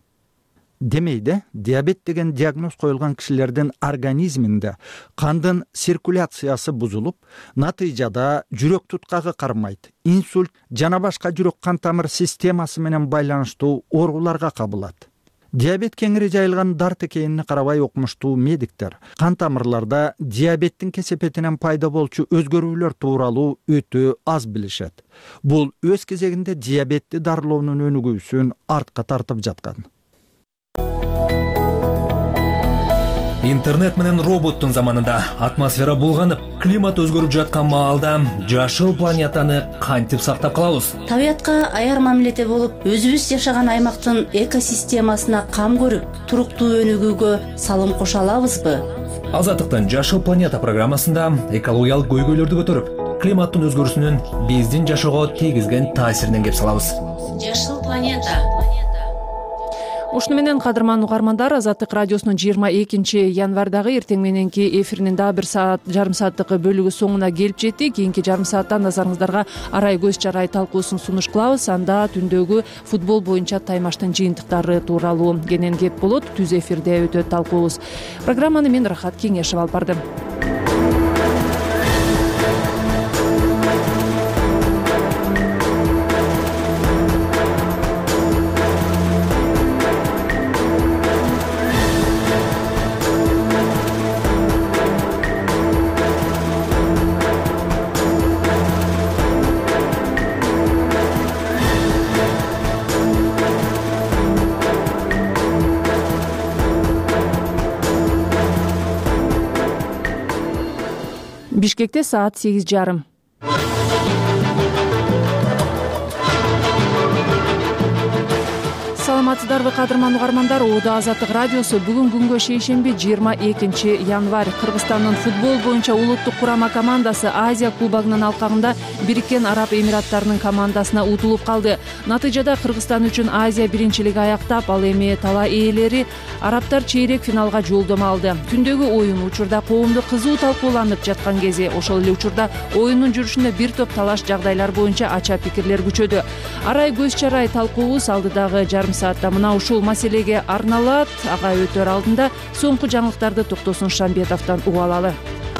Демейде, диабет деген диагноз коюлган кишилердин организминде кандын циркуляциясы бузулуп, натыйжада жүрөк туткагы кармайт, инсульт жана башка жүрөк кан тамыр системасы менен байланыштуу ооруларга кабылат. Диабет кеңири жайылган дарт экенине карабай окумуштуу медиктер кан тамырларда диабеттин кесепетинен пайда болчу өзгөрүүлөр тууралуу өтө аз билишет. Бул өз кезегинде диабетти дарылоонун өнүгүүсүн артка тартып жаткан. Интернет менен роботтун заманында атмосфера булганып, климат өзгөрүп жаткан маалда жашыл планетаны кантип сактап калабыз? Табиятка аяр мамиледе болуп, өзүбүз жашаган аймактын экосистемасына кам көрүп, туруктуу өнүгүүгө салым кошо алабызбы? Азаттыктын Жашыл планета программасында экологиялык көйгөйлөрдү көтөрүп, климаттын өзгөрүүсүнүн биздин жашоого тийгизген таасиринен кеп салабыз. Жашыл планета. Ушуну менен кадырман угармандар, Азаттык радиосунун жыйырма экинчи январдагы эртең мененки эфиринин дагы бир саат жарым сааттык бөлүгү соңуна келип жетти. Кийинки жарым саатта назарыңыздарга арай көз чарай талкуусун сунуш кылабыз. Анда түндөгү футбол боюнча таймаштын жыйынтыктары тууралуу кенен кеп болот. Түз эфирде өтөт талкуубуз. Программаны мен Рахат Кеңешев алып бардым. Бишкекте саат сегиз жарым. Саламатсыздарбы кадырман угармандар, Оода Азаттык радиосу бүгүн күнгө шейшемби жыйырма экинчи январь Кыргызстандын футбол боюнча улуттук курама командасы Азия кубогунун алкагында Бириккен Араб Эмираттарынын командасына утулуп калды. Натыйжада Кыргызстан үчүн Азия биринчилиги аяктап, ал эми талаа ээлери арабтар чейрек финалга жолдомо алды. Түндөгү оюн учурда коомдо кызуу талкууланып жаткан кези, ошол эле учурда оюндун жүрүшүндө бир топ талаш жагдайлар боюнча ача пикирлер күчөдү. Арай көз чарай талкуубуз алдыдагы жарым саатта мына ушул маселеге арналат. Ага өтөр алдында соңку жаңылыктарды Токтосун Шамбетовдон угуп алалы.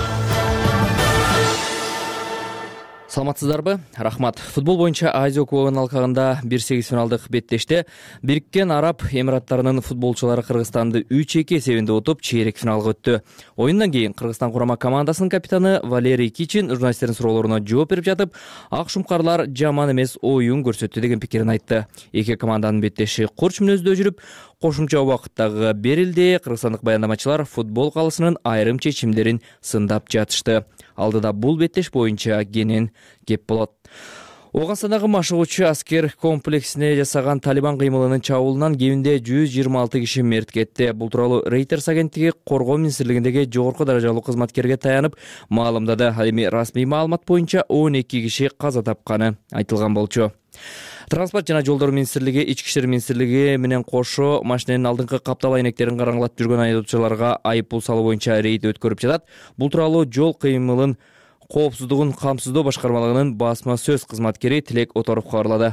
Саламатсыздарбы? Рахмат. Футбол боюнча Азия кубогунун алкагында бир сегиз финалдык беттеште Бириккен Араб Эмираттарынын футболчулары Кыргызстанды үч эки эсебинде утуп чейрек финалга өттү. Оюндан кийин Кыргызстан курама командасынын капитаны Валерий Кичин журналисттердин суроолоруна жооп берип жатып, ак шумкарлар жаман эмес оюн көрсөттү деген пикирин айтты. Эки команданын беттеши курч мүнөздө жүрүп, кошумча убакыттагы берилди. Кыргызстандык баяндамачылар футбол калысынын айрым чечимдерин сындап жатышты. Алдыда бул беттеш боюнча кенен кеп болот. Ооганстандагы машыгуучу аскер комплексине жасаган Талибан кыймылынын чабуулунан кеминде жүз жыйырма алты киши мерт кетти. Бул тууралуу Reuters агенттиги коргоо министрлигиндеги жогорку даражалуу кызматкерге таянып маалымдады. Ал эми расмий маалымат боюнча он эки киши каза тапканы айтылган болчу. Транспорт жана жолдор министрлиги, Ички иштер министрлиги менен кошо машиненин алдыңкы каптал айнектерин караңгылатып жүргөн айдоочуларга айыппул салуу боюнча рейд өткөрүп жатат. Бул тууралуу жол кыймылын коопсуздугун камсыздоо башкармалыгынын басма сөз кызматкери Тилек Оторов кабарлады.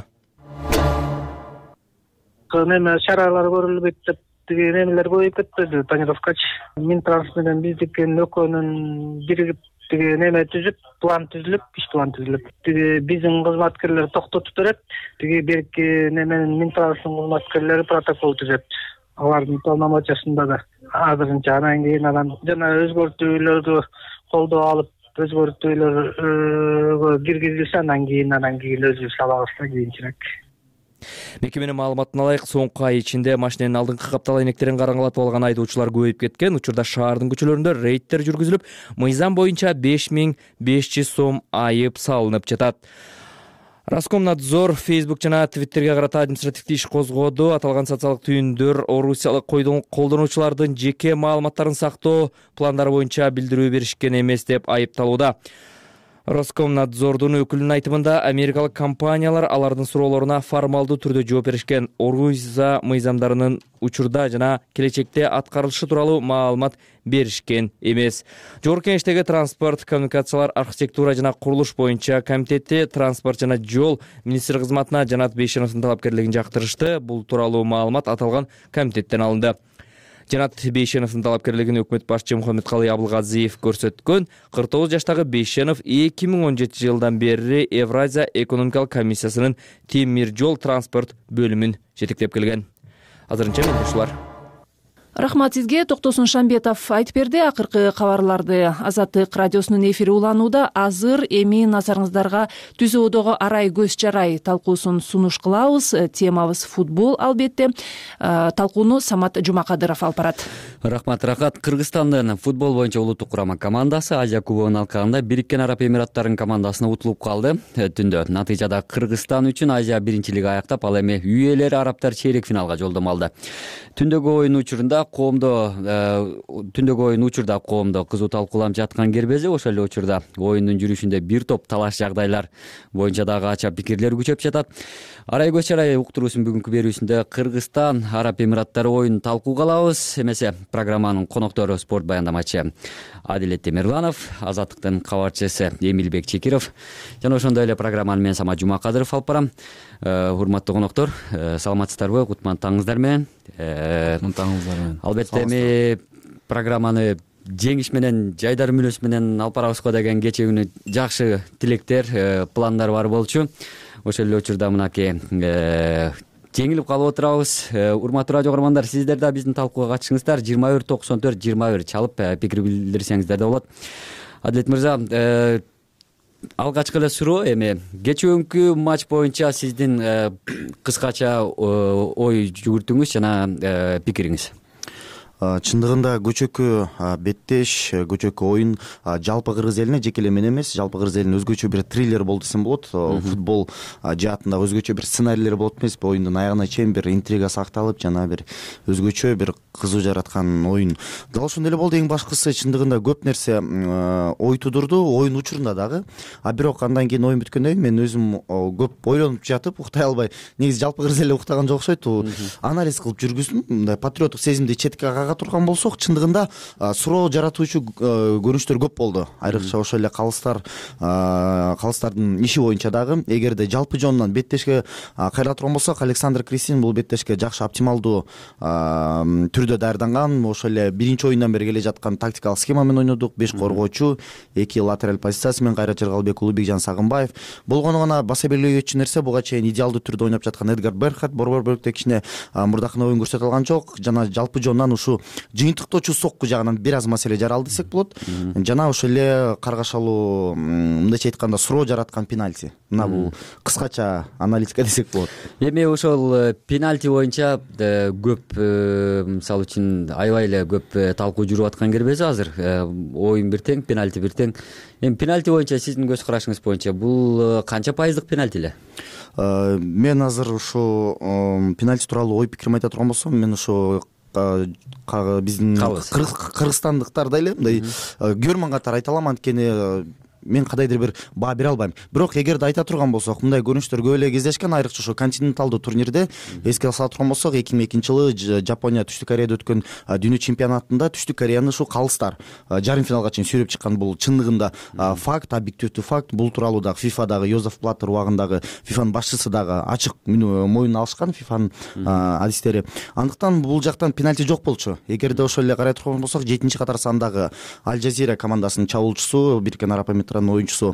Неме чаралар көрүлбөйт деп тиги немелер коюп кетти. Тонировкач Минтранс менен биздикинин экөөнүн биригип тиги неме түзүп, план түзүлүп, иш план түзүлүп, тиги биздин кызматкерлер токтотуп берет. Тиги берки неменин Минтранстын кызматкерлери протокол түзөт. Алардын полномочиясында да азырынча анан кийин анан жана өзгөртүүлөрдү колдоо алып, өзгөртүүлөргө киргизилсе анан кийин анан кийин өзүбүз алабыз да кийинчерээк. Мекеменин маалыматына ылайык, соңку ай ичинде машиненин алдыңкы каптал айнектерин караңгылатып алган айдоочулар көбөйүп кеткен. Учурда шаардын көчөлөрүндө рейдтер жүргүзүлүп, мыйзам боюнча беш миң беш жүз сом айып салынып жатат. Роскомнадзор Facebook жана Twitterге карата административдик иш козгоду. Аталган социалдык түйүндөр орусиялык колдонуучулардын жеке маалыматтарын сактоо пландары боюнча билдирүү беришкен эмес деп айыпталууда. Роскомнадзордун өкүлүнүн айтымында, америкалык компаниялар алардын суроолоруна формалдуу түрдө жооп беришкен. Орусия мыйзамдарынын учурда жана келечекте аткарылышы тууралуу маалымат беришкен эмес. Жогорку Кеңештеги транспорт, коммуникациялар, архитектура жана курулуш боюнча комитети транспорт жана жол министри кызматына Жанат Бейшеновдун талапкерлигин жактырышты. Бул тууралуу маалымат аталган комитеттен алынды. Жанат Бейшеновдун талапкерлигин өкмөт башчы Мухаммедкалый Абылгазиев көрсөткөн. кырк тогуз жаштагы Бейшенов эки миң он жетинчи жылдан бери Евразия экономикалык комиссиясынын темир жол транспорт бөлүмүн жетектеп келген. Азырынча мендешулар. Рахмат сизге. Токтосун Шамбетов айтып берди. Акыркы кабарларды Азаттык радиосунун эфири уланууда. Азыр эми назарыңыздарга түзөөдөгү арай көз чарай талкуусун сунуш кылабыз. Темабыз футбол албетте. Талкууну Самат Жумакадыров алып барат. Рахмат, рахат. Кыргызстандын футбол боюнча улуттук курама командасы Азия кубогунун алкагында Бириккен Араб Эмираттарынын командасына утулуп калды. Түндө натыйжада Кыргызстан үчүн Азия биринчилиги аяктап, ал эми үй ээлери арабтар чейрек финалга жолдомо алды. Түндөгү оюн учурунда коомдо түндөгү оюн учурда коомдо кызуу талкууланып жаткан кербези, ошол эле учурда оюндун жүрүшүндө бир топ талаш жагдайлар боюнча дагы ача пикирлер күчөп жатат. Арай көз чарай уктуруусунун бүгүнкү берүүсүндө Кыргызстан Араб Эмираттары оюнун талкууга алабыз. Эмесе программанын коноктору спорт баяндамачы Адилет Темирланов, Азаттыктын кабарчысы Эмилбек Чекиров жана ошондой эле программаны мен Самат Жумакадыров алып барам. Урматтуу коноктор, саламатсыздарбы? Кутман таңыңыздар менен. Кутман таңыңыздар менен. Албетте эми программаны жеңиш менен, жайдар мүнөз менен алып барабызго деген кечээ күнү жакшы тилектер, пландар бар болчу. Ошол эле учурда мынакей жеңилип калып отурабыз. Урматтуу радио көрөрмандар, сиздер да биздин талкууга катышыңыздар. жыйырма бир токсон төрт жыйырма бир чалып пикир билдирсеңиздер да болот. Адилет мырза, алгачкы эле суроо эми кечээкүнкү матч боюнча сиздин кыскача ой жүгүртүүңүз жана пикириңиз. чындыгында көчөккө беттеш, көчөккө оюн жалпы кыргыз элине жеке эле мен эмес, жалпы кыргыз элине өзгөчө бир триллер болду десем болот. Футбол жаатында өзгөчө бир сценарийлер болот эмеспи? Оюндун аягына чейин бир интрига сакталып, жана бир өзгөчө бир кызуу жараткан оюн. Дал ошондой эле болду. Эң башкысы чындыгында көп нерсе ой тудурду, оюн учурунда дагы. А бирок андан кийин оюн бүткөндөн кийин мен өзүм көп ойлонуп жатып, уктай албай, негизи жалпы кыргыз эли уктаган жок окшойт. Анализ кылып жүргүздүм. Мындай патриоттук сезимди четке кага турган болсок, чындыгында суроо жаратуучу көрүнүштөр көп болду. Айрыкча ошол эле калыстар, калыстардын иши боюнча дагы. Эгерде жалпы жонунан беттешке кайра турган болсок, Александр Крисин бул беттешке жакшы оптималдуу түрдө даярданган. Ошол эле биринчи оюндан бери келе жаткан тактикалык схема менен ойнодук. беш коргоочу, эки латераль позициясы менен Кайрат Жергалбек, Улубекжан Сагынбаев. Болгону гана баса белгилей кетчү нерсе, буга чейин идеалдуу түрдө ойноп жаткан Эдгар Берхат борбор бөлүктө кичине мурдакына оюн көрсөтө алган жок. Жана жалпы жонунан ушу жыйынтыктоочу сокку жагынан бир аз маселе жаралды десек болот. Жана ошол эле каргашалуу, мындайча айтканда, суроо жараткан пенальти. Мына бул кыскача аналитика десек болот. Эми ошол пенальти боюнча көп, мисалы үчүн аябай эле көп талкуу жүрүп аткан кербези азыр. Оюн бир тең, пенальти бир тең. Эми пенальти боюнча сиздин көз карашыңыз боюнча бул канча пайыздык пенальти эле? Мен азыр ушу пенальти тууралуу ой пикирим айта турган болсом, мен ушу биздин кыргызстандыктар да эле мындай көрмөн катары айта алам, анткени мен кадайдыр бир баа бере албайм. Бирок эгерде айта турган болсок, мындай көрүнүштөр көп эле кездешкен, айрыкча ошо континенталдуу турнирде. Эске сала турган болсок, эки миң экинчи жылы Жапония Түштүк Кореяда өткөн дүйнө чемпионатында Түштүк Кореяны ушул калыстар жарым финалга чейин сүйрөп чыккан. Бул чындыгында факт, объективдүү факт. Бул тууралуу дагы фифадагы Йозеф Платтер убагындагы фифанын башчысы дагы ачык моюнуна алышкан, фифанын адистери. Андыктан бул жактан пенальти жок болчу. Эгерде ошол эле карай турган болсок, жетинчи катар сандагы Аль Жазира командасынын чабуулчусу, Бириккен Араб Эмираттарынын оюнчусу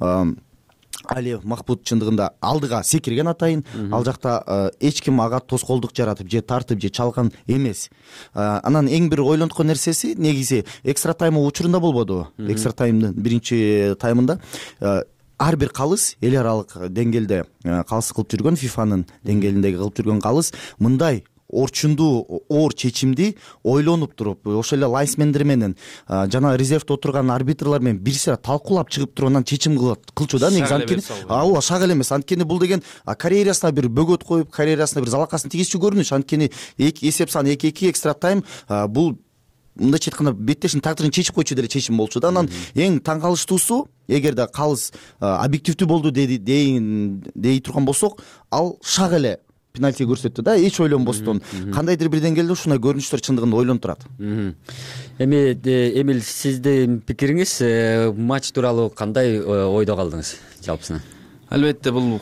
Али Махбуд чындыгында алдыга секирген атайын. Ал жакта эч ким ага тоскоолдук жаратып же тартып же чалган эмес. Анан эң бир ойлонткон нерсеси, негизи экстра тайм учурунда болбоду. Экстра таймдын биринчи таймында ар бир калыс эл аралык деңгээлде калыс кылып жүргөн, фифанын деңгээлиндеги кылып жүргөн калыс мындай орчундуу, оор чечимди ойлонуп туруп, ошол эле лайнсмендер менен жана резервде отурган арбитрлар менен бир сыйра талкуулап чыгып туруп анан чечим кылчу да. Негизи анткени ооба шак эле эмес. Анткени бул деген карьерасына бир бөгөт коюп, карьерасына бир залакасын тийгизчү көрүнүш. Анткени эсеп саны эки эки, экстра тайм бул мындайча айтканда беттештин тагдырын чечип койчу деле чечим болчу да. Анан эң таң калыштуусу, эгерде калыс объективдүү болду дей турган болсок, ал шак эле пенальти көрсөттү да, эч ойлонбостон. Кандайдыр бир деңгээлде ушундай көрүнүштөр чындыгында ойлонуп турат. Эми Эмил, сиздин пикириңиз матч тууралуу кандай ойдо калдыңыз жалпысынан? Албетте бул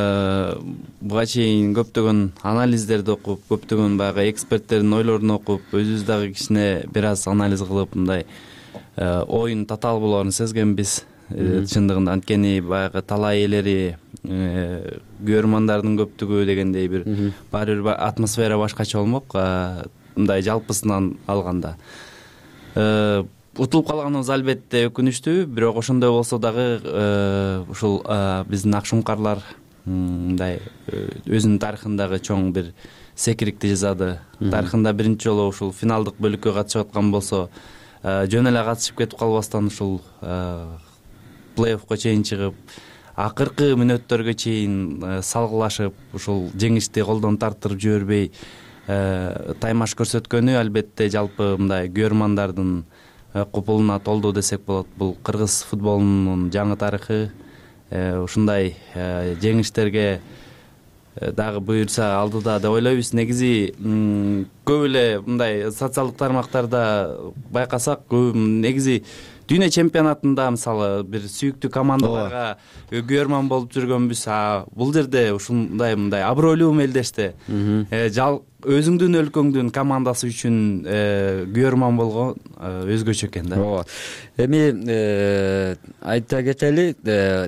буга чейин көптөгөн анализдерди окуп, көптөгөн баягы эксперттердин ойлорун окуп, өзүбүз дагы кичине бир аз анализ кылып, мындай оюн татаал болоорун сезгенбиз. Чындыгында анткени баягы талай элери, көрөрмандардын көптүгү дегендей бир баары бир атмосфера башкача болмок, мындай жалпысынан алганда. Утулуп калганыбыз албетте өкүнүчтүү, бирок ошондой болсо дагы ушул биздин акшумкарлар мындай өзүнүн тарыхындагы чоң бир секирикти жасады. Тарыхында биринчи жолу ушул финалдык бөлүккө катышып аткан болсо, жөн эле катышып кетип калбастан ушул плей-оффко чейин чыгып, акыркы мүнөттөргө чейин салгылашып, ушул жеңишти колдон тартырып жибербей таймаш көрсөткөнү албетте жалпы мындай көрөрмандардын купулуна толду десек болот. Бул кыргыз футболунун жаңы тарыхы. Ушундай жеңиштерге дагы буюрса алдыда деп ойлойбуз. Негизи көп эле мындай социалдык тармактарда байкасак, негизи дүйнө чемпионатында мисалы бир сүйүктүү командаларга көрөрман болуп жүргөнбүз. Бул жерде ушундай мындай абройлуу мелдеште өзүңдүн өлкөңдүн командасы үчүн көрөрман болгон өзгөчө экен да. Ооба. Эми айта кетели,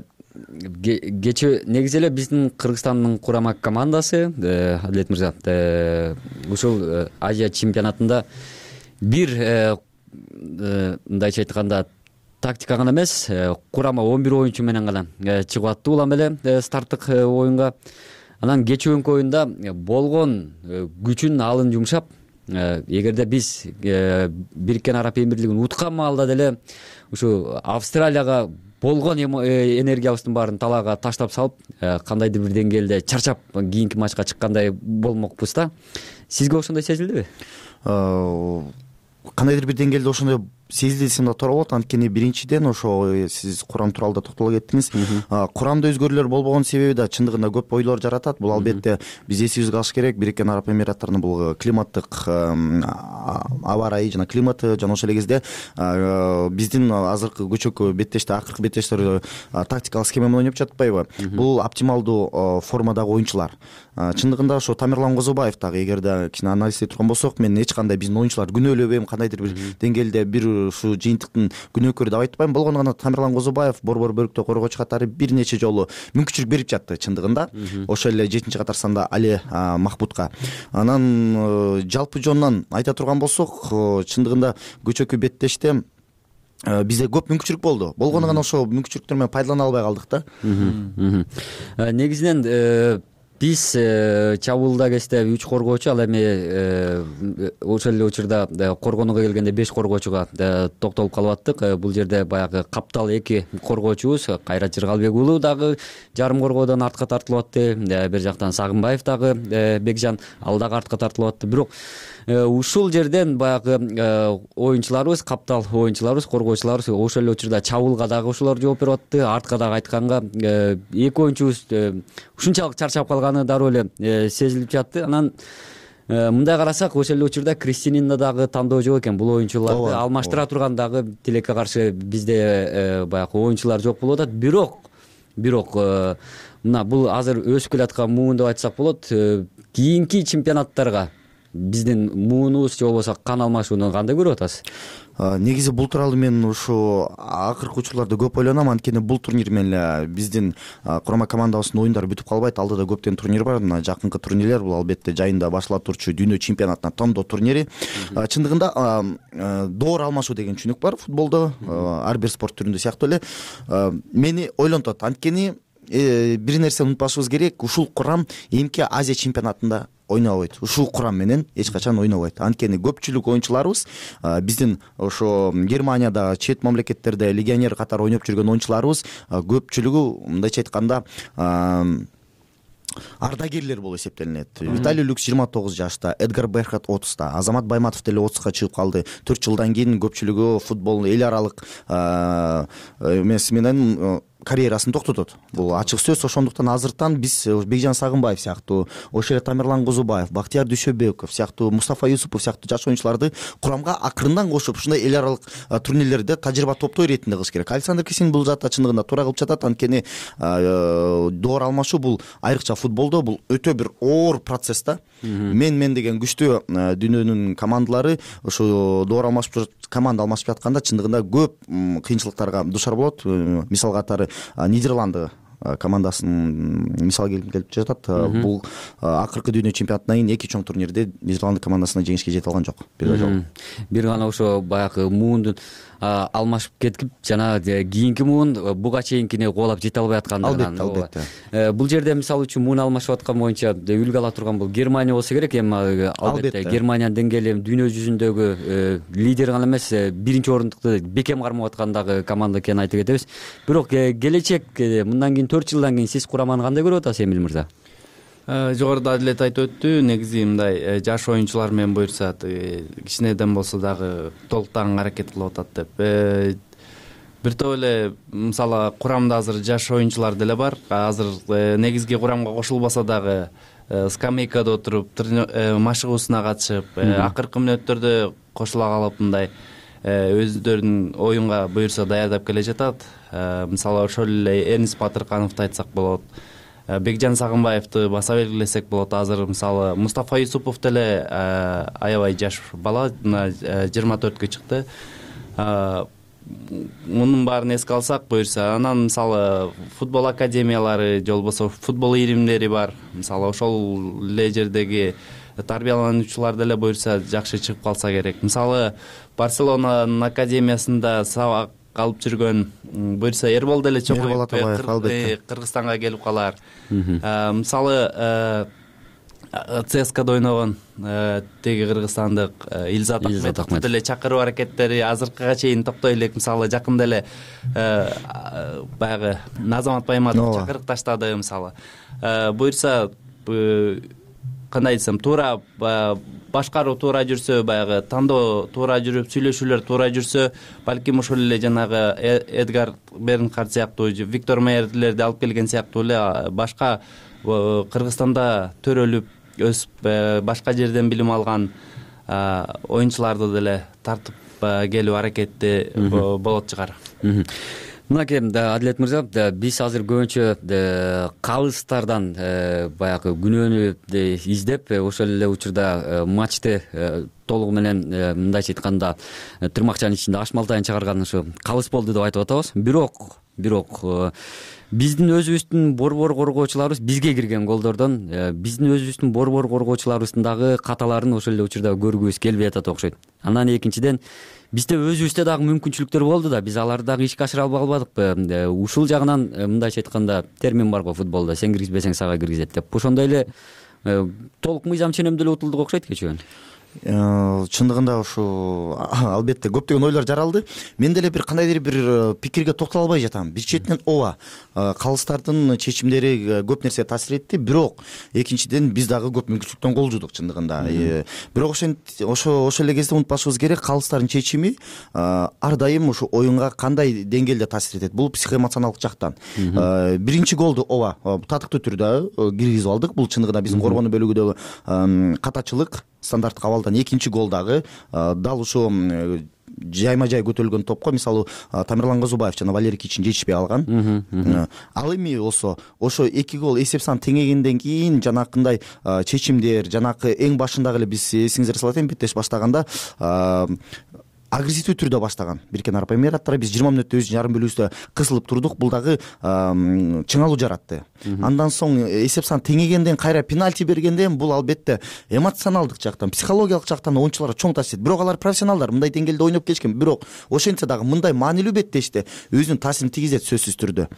кечээ негизи эле биздин Кыргызстандын курама командасы, Адилет мырза, ушул Азия чемпионатында бир мындайча айтканда тактика гана эмес, курама он бир оюнчу менен гана чыгып аттуу улам эле старттык оюнга. Анан кечээ оюнку оюнда болгон күчүн алын жумшап, эгерде биз Бириккен Араб Эмирлигин уткан маалда деле ушу Австралияга болгон энергиябыздын баарын талаага таштап салып кандайдыр бир деңгээлде чарчап кийинки матчка чыккандай болмокпуз да. Сизге ошондой сезилдиби? Кандайдыр бир деңгээлде ошондой сезилди десем да туура болот. Анткени биринчиден ошо сиз курам тууралуу да токтоло кеттиңиз. Курамда өзгөрүүлөр болбогон себеби да чындыгында көп ойлор жаратат. Бул албетте биз эсибизге алыш керек. Бириккен Араб Эмираттарынын бул климаттык аба ырайы жана климаты жана ошол эле кезде биздин азыркы көчөккө беттеште акыркы беттештер тактикалык схема менен ойноп жатпайбы? Бул оптималдуу формадагы оюнчулар. Чындыгында ошо Тамерлан Козобаев дагы эгерде кичине анализ турган болсок, мен эч кандай биздин оюнчулар күнөөлөбөйм, кандайдыр бир деңгээлде бир ушу жыйынтыктын күнөөкөрү деп айтпайм. Болгону гана Тамерлан Козобаев борбор бөлүктө коргоочу катары бир нече жолу мүмкүнчүлүк берип жатты чындыгында. Ошол эле жетинчи катар санда Али Махбутка. Анан жалпы жонунан айта турган болсок, чындыгында көчөккө беттеште бизде көп мүмкүнчүлүк болду. Болгону гана ошол мүмкүнчүлүктөр менен пайдалана албай калдык да. Негизинен биз чабуулда кезде үч коргоочу, ал эми ошол эле учурда коргонууга келгенде беш коргоочуга токтолуп калып аттык. Бул жерде баягы каптал эки коргоочубуз Кайрат Жыргалбек уулу дагы жарым коргоодон артка тартылып атты. Бир жактан Сагынбаев дагы Бекжан, ал дагы артка тартылып атты. Бирок ушул жерден баягы оюнчуларыбыз, каптал оюнчуларыбыз, коргоочуларыбыз ошол эле учурда чабуулга дагы ошолор жооп берип атты. Артка дагы айтканга эки оюнчубуз ушунчалык чарчап калганы дароо эле сезилип жатты. Анан мындай карасак, ошол эле учурда Кристинин дагы тандоо жок экен. Бул оюнчуларды алмаштыра турган дагы тилекке каршы бизде баягы оюнчулар жок болуп атат. Бирок бирок мына бул азыр өсүп келаткан муун деп айтсак болот. Кийинки чемпионаттарга биздин муунубуз же болбосо кан алмашууну кандай көрүп атасыз? Негизи бул тууралуу мен ушу акыркы учурларда көп ойлоном. Анткени бул турнир менен эле биздин курама командабыздын оюндары бүтүп калбайт. Алдыда көптөн турнир бар. Мына жакынкы турнирлер бул албетте жайында башталып турчу дүйнө чемпионатына тандоо турнири. Чындыгында доор алмашуу деген түшүнүк бар футболдо, ар бир спорт түрүндө сыяктуу эле. Мени ойлонтот. Анткени бир нерсени унутпашыбыз керек. Ушул курам эмки Азия чемпионатында ойнобойт. Ушул курам менен эч качан ойнобойт. Анткени көпчүлүк оюнчуларыбыз биздин ошо Германияда, чет мамлекеттерде легионер катары ойноп жүргөн оюнчуларыбыз көпчүлүгү мындайча айтканда ардагерлер болуп эсептелинет. Виталий Люкс жыйырма тогуз жашта, Эдгар Берхат отузда, Азамат Байматов деле отузга чыгып калды. төрт жылдан кийин көпчүлүгү футбол эл аралык эмеси менен карьерасын токтотот. Бул ачык сөз. Ошондуктан азыртан биз Бекжан Сагынбаев сыяктуу, ошол эле Тамерлан Козобаев, Бактияр Дүйшөбеков сыяктуу, Мустафа Юсупов сыяктуу жаш оюнчуларды курамга акырындан кошуп ушундай эл аралык турнирлерде тажрыйба топтой иретинде кылыш керек. Александр Кисин бул жакта чындыгында туура кылып жатат. Анткени доор алмашуу бул айрыкча футболдо бул өтө бир оор процесс да. Мен мен деген күчтүү дүйнөнүн командалары ошо доор алмашып команда алмашып жатканда чындыгында көп кыйынчылыктарга дуушар болот. Мисал катары Нидерланды командасын мисал келип жатат. Бул акыркы дүйнө чемпионатынан кийин эки чоң турнирде Нидерланды командасына жеңишке жете алган жок. Бир жолу. Бир гана ошо баягы муундун алмашып кетип, жана кийинки муун буга чейинкине кубалап жете албай аткандыгынан. Албетте. Бул жерде мисалы үчүн муун алмашып аткан боюнча үлгү ала турган бул Германия болсо керек. Эми албетте Германиянын деңгээли дүйнө жүзүндөгү лидер гана эмес, биринчи орундукту бекем кармап аткандагы команда экенин айтып кетебиз. Бирок келечек мындан кийин төрт жылдан кийин сиз кураманы кандай көрүп атасыз, Эмил мырза? Жогоруда Адилет айтып өттү. Негизи мындай жаш оюнчулар менен буюрса кичинеден болсо дагы толуктаган аракет кылып атат деп. Бир топ эле мисалы курамда азыр жаш оюнчулар деле бар. Азыр негизги курамга кошулбаса дагы скамейкада отуруп машыгуусуна катышып, акыркы мүнөттөрдө кошула калып мындай өздөрүнүн оюнга буюрса даярдап келе жатат. Мисалы ошол эле Энис Батыркановду айтсак болот. Бекжан Сагынбаевди баса белгилесек болот. Азыр мисалы Мустафа Юсупов деле аябай жаш бала, жыйырма төрткө чыкты. Мунун баарын эске алсак буюрса, анан мисалы футбол академиялары же болбосо футбол иримдери бар. Мисалы ошол эле жердеги тарбиялануучулар деле буюрса жакшы чыгып калса керек. Мисалы Барселонанын академиясында сабак алып жүргөн буюрса Эрбол деле чоңоюп Кыргызстанга келип калар. Мисалы цскада ойногон теги кыргызстандык Илзат Ахметовду деле чакыруу аракеттери азыркыга чейин токтой элек. Мисалы жакында эле баягы Назамат Байматов чакырык таштады. Мисалы буюрса кандай десем, туура башкаруу туура жүрсө, баягы тандоо туура жүрүп, сүйлөшүүлөр туура жүрсө, балким ошол эле жанагы Эдгар Бернхард сыяктуу, Виктор Мейерлерди алып келген сыяктуу эле башка Кыргызстанда төрөлүп өсүп башка жерден билим алган оюнчуларды деле тартып келүү аракети болот чыгар. Мынакей Адилет мырза, биз азыр көбүнчө калыстардан баягы күнөөнү издеп, ошол эле учурда матчты толугу менен мындайча айтканда тырмакчанын ичинде ашмалтайын чыгарган ушу калыс болду деп айтып атабыз. Бирок бирок биздин өзүбүздүн борбор коргоочуларыбыз бизге кирген голдордон биздин өзүбүздүн борбор коргоочуларыбыздын дагы каталарын ошол эле учурда көргүбүз келбей атат окшойт. Андан экинчиден бизде өзүбүздө дагы мүмкүнчүлүктөр болду да, биз аларды дагы ишке ашыра албадыкпы. Ушул жагынан мындайча айтканда термин бар го футболдо, сен киргизбесең сага киргизет деп. Ошондой эле толук мыйзам ченемдүү эле утулдук окшойт кечүүн. Чындыгында ушу албетте көптөгөн ойлор жаралды. Мен деле бир кандайдыр бир пикирге токтоло албай жатам. Бир четинен ооба, калыстардын чечимдери көп нерсе таасир этти, бирок экинчиден биз дагы көп мүмкүнчүлүктөн кол жуудук чындыгында. Бирок ошо ошол эле кезде унутпашыбыз керек, калыстардын чечими ар дайым ушу оюнга кандай деңгээлде таасир этет. Бул психоэмоционалдык жактан. Биринчи голду ооба татыктуу түрдө киргизип алдык. Бул чындыгында биздин коргонуу бөлүгүдөгү катачылык, стандарттык абалдан. Экинчи гол дагы дал ушул жайма жай көтөрүлгөн топко, мисалы Тамирлан Козубаев жана Валерий Кичин жетишпей алган. Ал эми болсо ошо эки гол эсеп сан теңегенден кийин жанакындай чечимдер, жанакы эң башындагы эле биз эсиңиздерге салат эми беттеш баштаганда агрессивдүү түрдө баштаган Биркен Арап Эмираттары. Биз жыйырма мүнөттө өзүбүздүн жарым бөлүгүбүздө кысылып турдук. Бул дагы чыңалуу жаратты. Андан соң эсеп сан теңегенден кайра пенальти бергенден бул албетте эмоционалдык жактан, психологиялык жактан оюнчуларга чоң таасир. Бирок алар профессионалдар, мындай деңгээлде ойноп келишкен. Бирок ошентсе дагы мындай маанилүү беттеште өзүнүн таасирин тийгизет сөзсүз түрдө.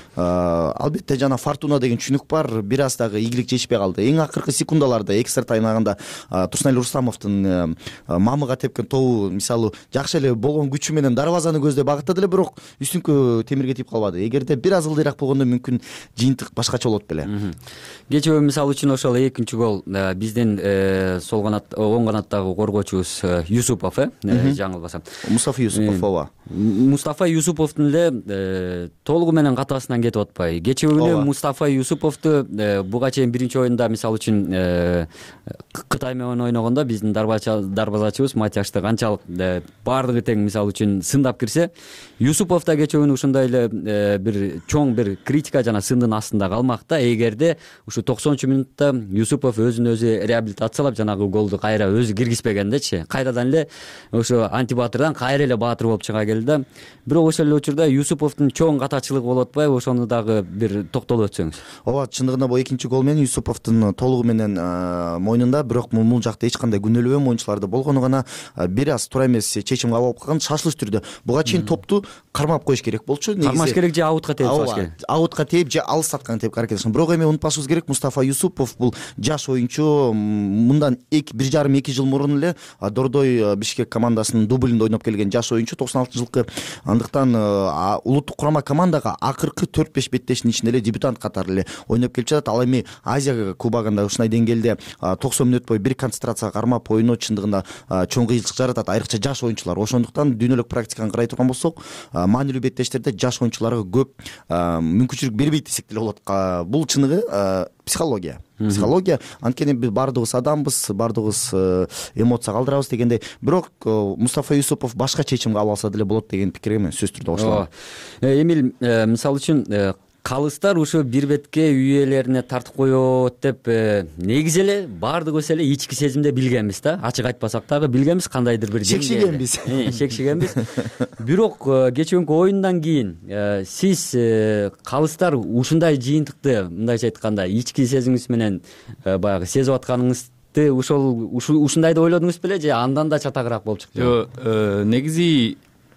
Албетте жана фортуна деген түшүнүк бар. Бир аз дагы ийгилик жетишпей калды. Эң акыркы секундаларда экстра таймагында Турсуналь Рустамовдун мамыга тепкен тобу мисалы жакшы эле болгон күчү менен дарбазаны көздөй багыттады эле, бирок үстүңкү темирге тийип калбады. Эгерде бир аз ылдыйраак болгондо мүмкүн жыйынтык башкача болот беле. Кечээ мисалы үчүн ошол экинчи гол биздин сол канат, оң канаттагы коргоочубуз Юсупов, э, жаңылбасам. Мустафа Юсупов, ооба. Мустафа Юсуповдун эле толугу менен катасынан кетип атпайбы? Кечээ күнү Мустафа Юсуповду буга чейин биринчи оюнда мисалы үчүн Кытай менен ойногондо биздин дарбазачыбыз Матяшты канчалык баардыгы тең мисалы үчүн сындап кирсе, Юсупов да кечээ күнү ушундай эле бир чоң бир критика жана сындын астында калмак да. Эгерде ушу токсонунчу мүнөттө Юсупов өзүн өзү реабилитациялап жанагы голду кайра өзү киргизбегендечи, кайрадан эле ошо антибаатырдан кайра эле баатыр болуп чыга келди да. Бирок ошол эле учурда Юсуповдун чоң катачылыгы болуп атпайбы? Ошону дагы бир токтолуп өтсөңүз. Ооба, чындыгында бул экинчи гол менен Юсуповдун толугу менен мойнунда, бирок бул жакта эч кандай күнөөлүү оюнчуларды болгону гана бир аз туура эмес чечим кабыл алып калган. Шашылыш түрдө буга чейин топту кармап коюш керек болчу. Кармаш керек же аутка тээп салыш керек. Аутка тээп же алыстаткан тээп аракет кылышкан. Бирок эми унутпашыбыз керек, Мустафа Юсупов бул жаш оюнчу. Мындан бир жарым эки жыл мурун эле Дордой Бишкек командасынын дублинде ойноп келген жаш оюнчу, токсон алтынчы жылкы. Андыктан улуттук курама командага акыркы төрт беш беттештин ичинде эле дебютант катары эле ойноп келип жатат. Ал эми Азия кубогунда ушундай деңгээлде токсон мүнөт бою бир концентрацияга кармап ойноо чындыгында чоң кыйынчылык жаратат, айрыкча жаш оюнчулар. Ошондуктан дүйнөлүк практиканы карай турган болсок, маанилүү беттештерде жаш оюнчуларга көп мүмкүнчүлүк бербейт десек деле болот. Бул чыныгы психология. Психология, анткени биз баардыгыбыз адамбыз, баардыгыбыз эмоция калтырабыз дегендей. Бирок Мустафа Юсупов башка чечим кабыл алса деле болот деген пикирге мен сөз түрдө кошулам. Эмил, мисалы үчүн калыстар ушу бир бетке үй ээлерине тартып коет деп негизи эле баардыгыбыз эле ички сезимде билгенбиз да. Ачык айтпасак дагы билгенбиз, кандайдыр бир шекшигенбиз. Шекшигенбиз. Бирок кечээкүнкү оюндан кийин сиз калыстар ушундай жыйынтыкты, мындайча айтканда, ички сезимиңиз менен баягы сезип атканыңызды ушул ушундай деп ойлодуңуз беле же андан да чатагыраак болуп чыкты? Жок, негизи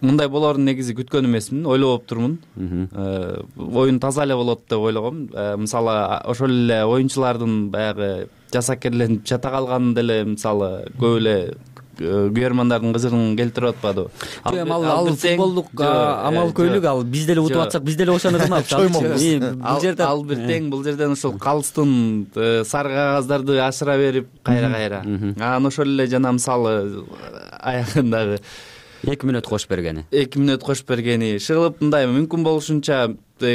мындай болоорун негизи күткөн эмесмин, ойлоп турмун. Оюн таза эле болот деп ойлогом. Мисалы ошол эле оюнчулардын баягы жасакерленип жата калганын деле мисалы көп эле күйөрмандардын кызыгын келтирип атпадыбы? Эми ал футболдук амал көйлүк, ал биз деле утуп атсак биз деле ошону кылмапчы. Бул жерде ал бир тең, бул жерден ошол калыстын сары кагаздарды ашыра берип кайра-кайра. Анан ошол эле жана мисалы аягындагы эки мүнөт кош бергени. эки мүнөт кош бергени шыгылып мындай мүмкүн болушунча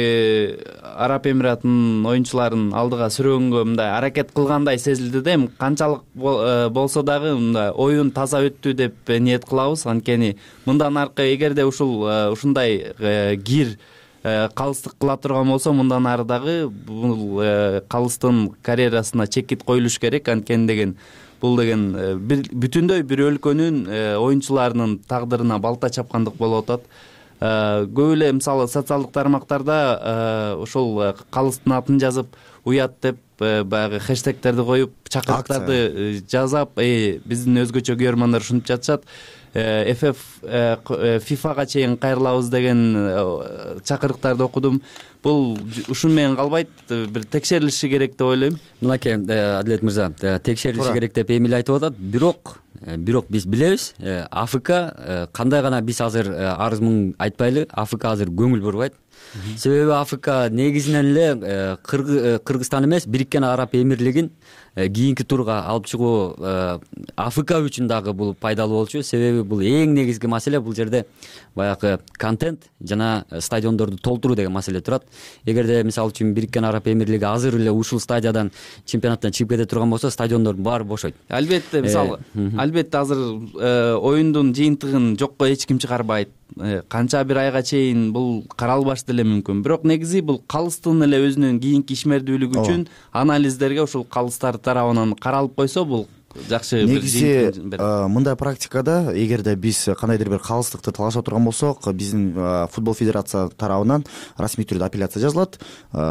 Араб Эмиратынын оюнчуларын алдыга сүргөнгө мындай аракет кылгандай сезилди да. Эми канчалык болсо дагы мындай оюн таза өттү деп ниет кылабыз. Анткени мындан аркы эгерде ушул ушундай кир калыстык кыла турган болсо, мындан ары дагы бул калыстын карьерасына чекит коюлуш керек. Анткени деген бул деген бүтүндөй бир өлкөнүн оюнчуларынын тагдырына балта чапкандык болуп атат. Көп эле мисалы социалдык тармактарда ошол калыстын атын жазып уят деп баягы хэштегтерди коюп, чакырыктарды жазап, биздин өзгөчө күйөрмандар ушинтип жатышат. эф эф фифага чейин кайрылабыз деген чакырыктарды окудум. Бул ушун менен калбайт, бир текшерилиши керек деп ойлойм. Мынакей Адилет мырза, текшерилиши керек деп Эмиль айтып атат. Бирок бирок биз билебиз, Африка кандай гана биз азыр арыз муң айтпайлы, Африка азыр көңүл бурбайт. Себеби Африка негизинен эле Кыргызстан эмес, Бириккен Араб Эмирлигин кийинки турга алып чыгуу Африка үчүн дагы бул пайдалуу болчу. Себеби бул эң негизги маселе, бул жерде баягы контент жана стадиондорду толтуруу деген маселе турат. Эгерде мисалы үчүн Бириккен Араб Эмирлиги азыр эле ушул стадиядан чемпионаттан чыгып кете турган болсо, стадиондордун баары бошойт. Албетте, мисалы, албетте азыр оюндун жыйынтыгын жокко эч ким чыгарбайт. Канча бир айга чейин бул каралбаш деле мүмкүн. Бирок негизи бул калыстын эле өзүнүн кийинки ишмердүүлүгү үчүн анализдерге ушул калыстар тарабынан каралып койсо, бул жакшы. Негизи мындай практикада эгерде биз кандайдыр бир калыстыкты талашып турган болсок, биздин футбол федерация тарабынан расмий түрдө апелляция жазылат.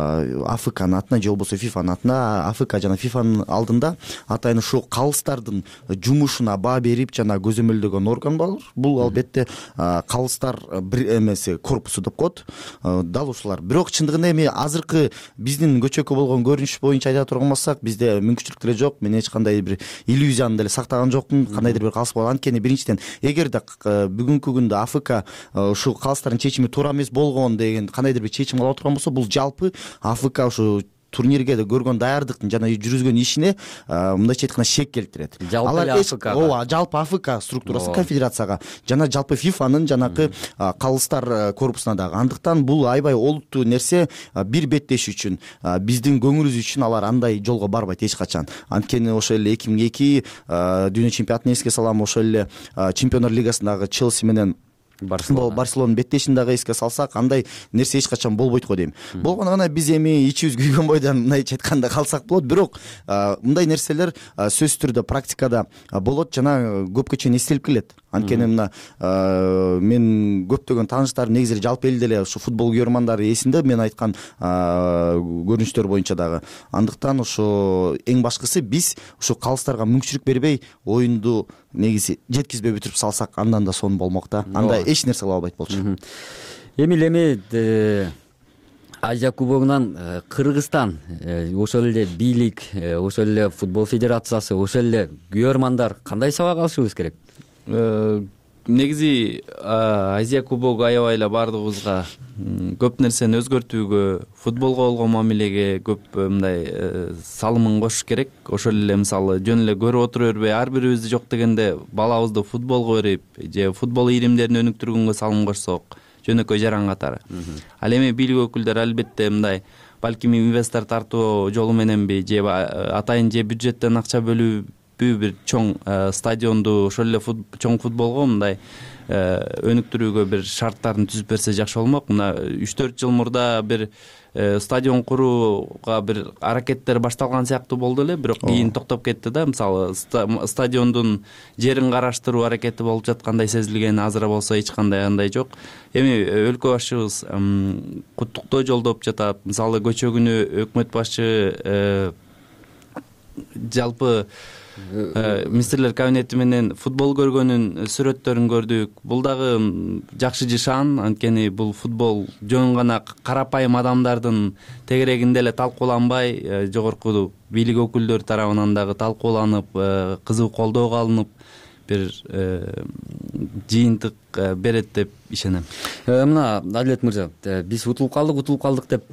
АФКнын атына же болбосо ФИФАнын атына. АФК жана ФИФАнын алдында атайын ушул калыстардын жумушуна баа берип жана көзөмөлдөгөн орган бар. Бул албетте калыстар бир эмеси корпусу деп коет. Дал ушулар. Бирок чындыгында эми азыркы биздин көчөккө болгон көрүнүш боюнча айта турган болсак, бизде мүмкүнчүлүк деле жок. Мен эч кандай бир иллюзияны деле сактаган жокмун. Кандайдыр бир калыс болгон. Анткени биринчиден, эгерде бүгүнкү күндө АФК ушул калыстардын чечими туура эмес болгон деген кандайдыр бир чечим ала турган болсо, бул жалпы АФК ушу турнирге да көргөн даярдыктын жана жүргүзгөн ишине мындайча айтканда шек келтирет. Алар ооба, жалпы АФК структурасы, конфедерацияга жана жалпы ФИФАнын жанакы калыстар корпусуна дагы. Андыктан бул аябай олуттуу нерсе. Бир беттеш үчүн, биздин көңүлүбүз үчүн алар андай жолго барбайт эч качан. Анткени ошол эле эки миң эки дүйнө чемпионатын эске салам, ошол эле Чемпиондор лигасындагы Челси менен Барселонанын беттешин дагы эске салсак, андай нерсе эч качан болбойт го дейм. Болгону гана биз эми ичибиз күйгөн бойдон мындайча айтканда калсак болот. Бирок мындай нерселер сөзсүз түрдө практикада болот жана көпкө чейин эстелип келет. Анткени мына мен көптөгөн тааныштарым негизи жалпы элде эле ушу футбол күйөрмандары эсинде мен айткан көрүнүштөр боюнча дагы. Андыктан ошо эң башкысы биз ушу калыстарга мүмкүнчүлүк бербей, оюнду негизи жеткизбей бүтүрүп салсак, андан да сонун болмок да. Андай эч нерсе кыла албайт болчу. Эмил, эми Азия кубогунан Кыргызстан, ошол эле бийлик, ошол эле футбол федерациясы, ошол эле күйөрмандар кандай сабак алышыбыз керек? Негизи Азия кубогу аябай эле баардыгыбызга көп нерсени өзгөртүүгө, футболго болгон мамилеге көп мындай салымын кошуш керек. Ошол эле мисалы жөн эле көрүп отура бербей, ар бирибизди жок дегенде балабызды футболго берип, же футбол ийримдерин өнүктүргөнгө салым кошсок, жөнөкөй жаран катары. Ал эми бийлик өкүлдөрү албетте мындай балким инвестор тартуу жолу мененби, же атайын же бюджеттен акча бөлүү бир чоң стадионду ошол эле чоң футболго мындай өнүктүрүүгө бир шарттарын түзүп берсе жакшы болмок. Мына үч төрт жыл мурда бир стадион курууга бир аракеттер башталган сыяктуу болду эле, бирок кийин токтоп кетти да. Мисалы стадиондун жерин караштыруу аракети болуп жаткандай сезилген, азыр болсо эч кандай андай жок. Эми өлкө башчыбыз куттуктоо жолдоп жатат. Мисалы көчөгүнү өкмөт башчы жалпы министрлер кабинети менен футбол көргөнүн сүрөттөрүн көрдүк. Бул дагы жакшы жашан, анткени бул футбол жөн гана карапайым адамдардын тегерегинде эле талкууланбай, жогорку бийлик өкүлдөрү тарабынан дагы талкууланып, кызуу колдоого алынып, бир жыйынтык берет деп ишенем. Мына Адилет мырза, биз утулуп калдык, утулуп калдык деп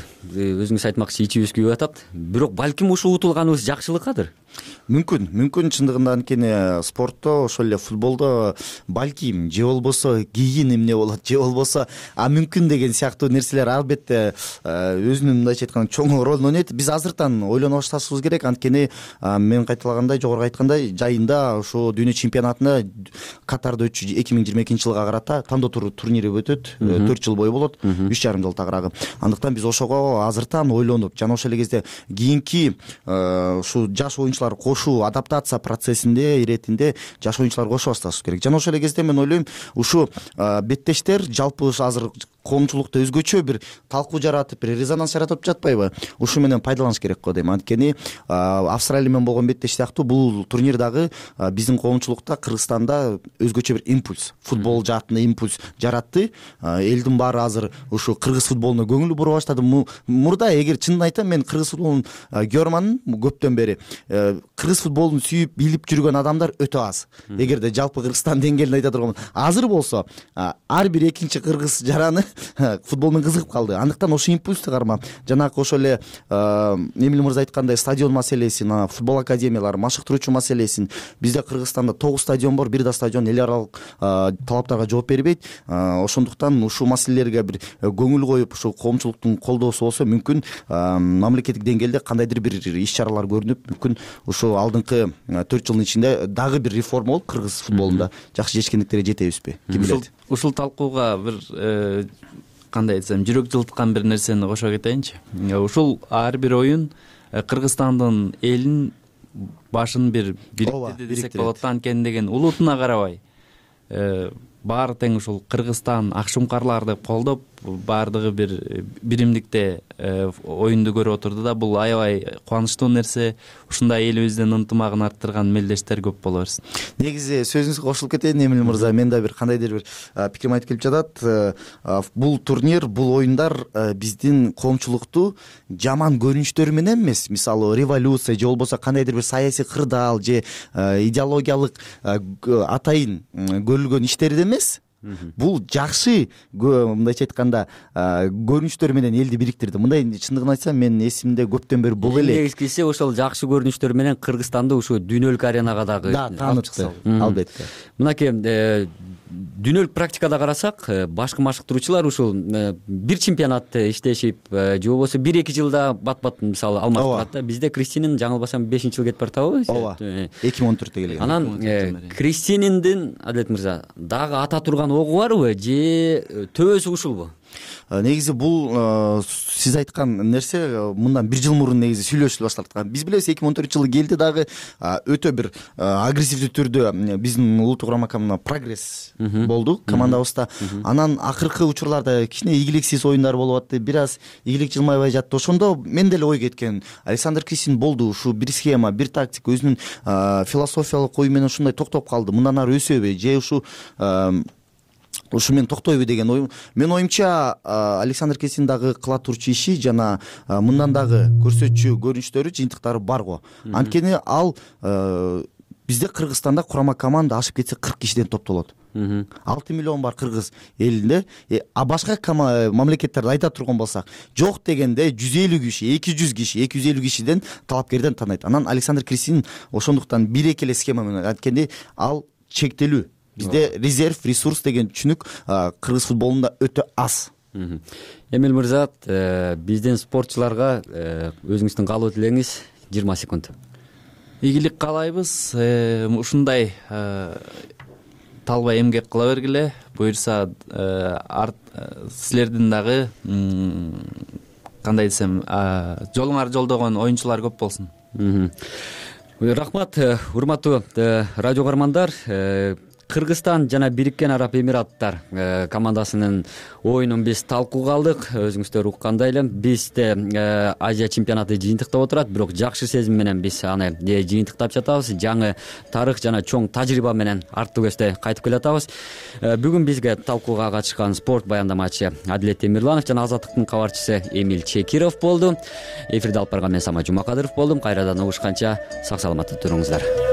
өзүңүз айтмакчы, ичибиз күйүп атат. Бирок балким ушул утулганыбыз жакшылыккадыр. Мүмкүн, мүмкүн чындыгында анткени спортто, ошол эле футболдо балким же болбосо кийин эмне болот, же болбосо а мүмкүн деген сыяктуу нерселер албетте өзүнүн мындайча айтканда чоң ролун ойнойт. Биз азыртан ойлоно башташыбыз керек, анткени мен кайталагандай, жогору айткандай, жайында ошо дүйнө чемпионатында Катарда өтчү эки миң жыйырма экинчи жылга карата тандоо турнири өтөт, төрт жыл бою болот, үч жарым жыл тагыраагы. Андыктан биз ошого азыртан ойлонуп, жана ошол эле кезде кийинки ушу жаш оюнчулар кошуу адаптация процессинде, иретинде жаш оюнчулар кошо башташыбыз керек. Жана ошол эле кезде мен ойлойм, ушу беттештер жалпы азыр коомчулукта өзгөчө бир талкуу жаратып, бир резонанс жаратып жатпайбы? Ушу менен пайдаланыш керек го дейм. Анткени Австралия менен болгон беттеш сыяктуу бул турнир дагы биздин коомчулукта, Кыргызстанда өзгөчө бир импульс, футбол жаатында импульс жаратты. Элдин баары азыр ушу кыргыз футболуна көңүл бура баштады. Мурда, эгер чынын айтсам, мен кыргыз футболун көрманмын көптөн бери. Кыргыз футболун сүйүп, билип жүргөн адамдар өтө аз. Эгерде жалпы Кыргызстан деңгээлинде айта турган, азыр болсо ар бир экинчи кыргыз жараны футбол менен кызыгып калды. Андыктан ошо импульсту кармап, жанагы ошол эле Эмил мырза айткандай стадион маселесин, футбол академиялары, машыктыруучу маселесин, бизде Кыргызстанда тогуз стадион бар, бир да стадион эл аралык талаптарга жооп бербейт. Ошондуктан ушул маселелерге бир көңүл коюп, ушул коомчулуктун колдоосу болсо, мүмкүн мамлекеттик деңгээлде кандайдыр бир иш-чаралар көрүнүп, мүмкүн ушул алдыңкы төрт жылдын ичинде дагы бир реформа болуп кыргыз футболунда жакшы жетишкендиктерге жетебизби? Ким билет? Ушул талкууга бир кандай айтсам, жүрөк жылыткан бир нерсени кошо кетейинчи. Ушул ар бир оюн Кыргызстандын элин башын бир бириктирди десек болот. Анткени деген улутуна карабай баары тең ушул Кыргызстан акшумкарлар деп колдоп, баардыгы бир биримдикте оюнду көрүп отурду да, бул аябай кубанычтуу нерсе. Ушундай элибиздин ынтымагын арттырган мелдештер көп боло берсин. Негизи сөзүңүзгө кошулуп кетейин, Эмил мырза, мен да бир кандайдыр бир пикирим айтып келип жатат. Бул турнир, бул оюндар биздин коомчулукту жаман көрүнүштөрү менен эмес, мисалы революция же болбосо кандайдыр бир саясий кырдаал же идеологиялык атайын көрүлгөн иштерди эмес, бул жакшы, мындайча айтканда, көрүнүштөр менен элди бириктирди. Мындай чындыгын айтсам, мен эсимде көптөн бери бул эле. Негизгиси ошол жакшы көрүнүштөр менен Кыргызстанды ушу дүйнөлүк аренага дагы таанытты, албетте. Мынакей дүйнөлүк практикада карасак, башкы машыктыруучулар ушул бир чемпионатты иштешип, же болбосо бир-эки жылда бат-бат мисалы алмаштырат да. Бизде Кристинин жаңылбасам бешинчи жыл кетип баратабы? Ооба. эки миң он төрттө келген. Анан Кристининдин, Адилет мырза, дагы ата турган огу барбы же төбөсү ушулбу? Негизи бул сиз айткан нерсе мындан бир жыл мурун негизи сүйлөшүлө башталган. Биз билебиз, эки миң он төртүнчү жылы келди, дагы өтө бир агрессивдүү түрдө биздин улуттук курама команда прогресс болду командабызда. Анан акыркы учурларда кичине ийгиликсиз оюндар болуп атты, бир аз ийгилик жылмайбай жатты. Ошондо мен деле ой кеткен. Александр Кристин болду, ушу бир схема, бир тактика, өзүнүн философиялык ою менен ушундай токтоп калды. Мындан ары өсөбү же ушу ушу мен токтойбу деген ой. Мен оюмча Александр Кристин дагы кыла турчу иши жана мындан дагы көрсөтчү көрүнүштөрү, жыйынтыктары бар го. Анткени ал бизде Кыргызстанда курама команда ашып кетсе кырк кишиден топтолот. алты миллион бар кыргыз элинде, а башка мамлекеттерди айта турган болсак, жок дегенде жүз элүү киши, эки жүз киши, эки жүз элүү кишиден талапкерден таанайт. Анан Александр Кристин ошондуктан бир-эки эле схема менен, анткени ал чектелүү. Бизде резерв, ресурс деген түшүнүк кыргыз футболунда өтө аз. Эмил мырза, биздин спортчуларга өзүңүздүн каалоо тилегиңиз жыйырма секунд. Ийгилик каалайбыз. Ушундай талбай эмгек кыла бергиле. Буюрса силердин дагы кандай десем, жолуңар жолдогон оюнчулар көп болсун. Рахмат, урматтуу радио каармандар. Кыргызстан жана Бириккен Араб Эмираттар командасынын оюнун биз талкууга алдык. Өзүңүздөр уккандай эле бизде Азия чемпионаты жыйынтыктап отурат, бирок жакшы сезим менен биз аны жыйынтыктап жатабыз. Жаңы тарых жана чоң тажрыйба менен арттуу көстө кайтып келатабыз. Бүгүн бизге талкууга катышкан спорт баяндамачы Адилет Темирланов жана Азаттыктын кабарчысы Эмиль Чекиров болду. Эфирде алып барган мен Сама Жумакадыров болдум. Кайрадан угушканча сак саламатта туруңуздар.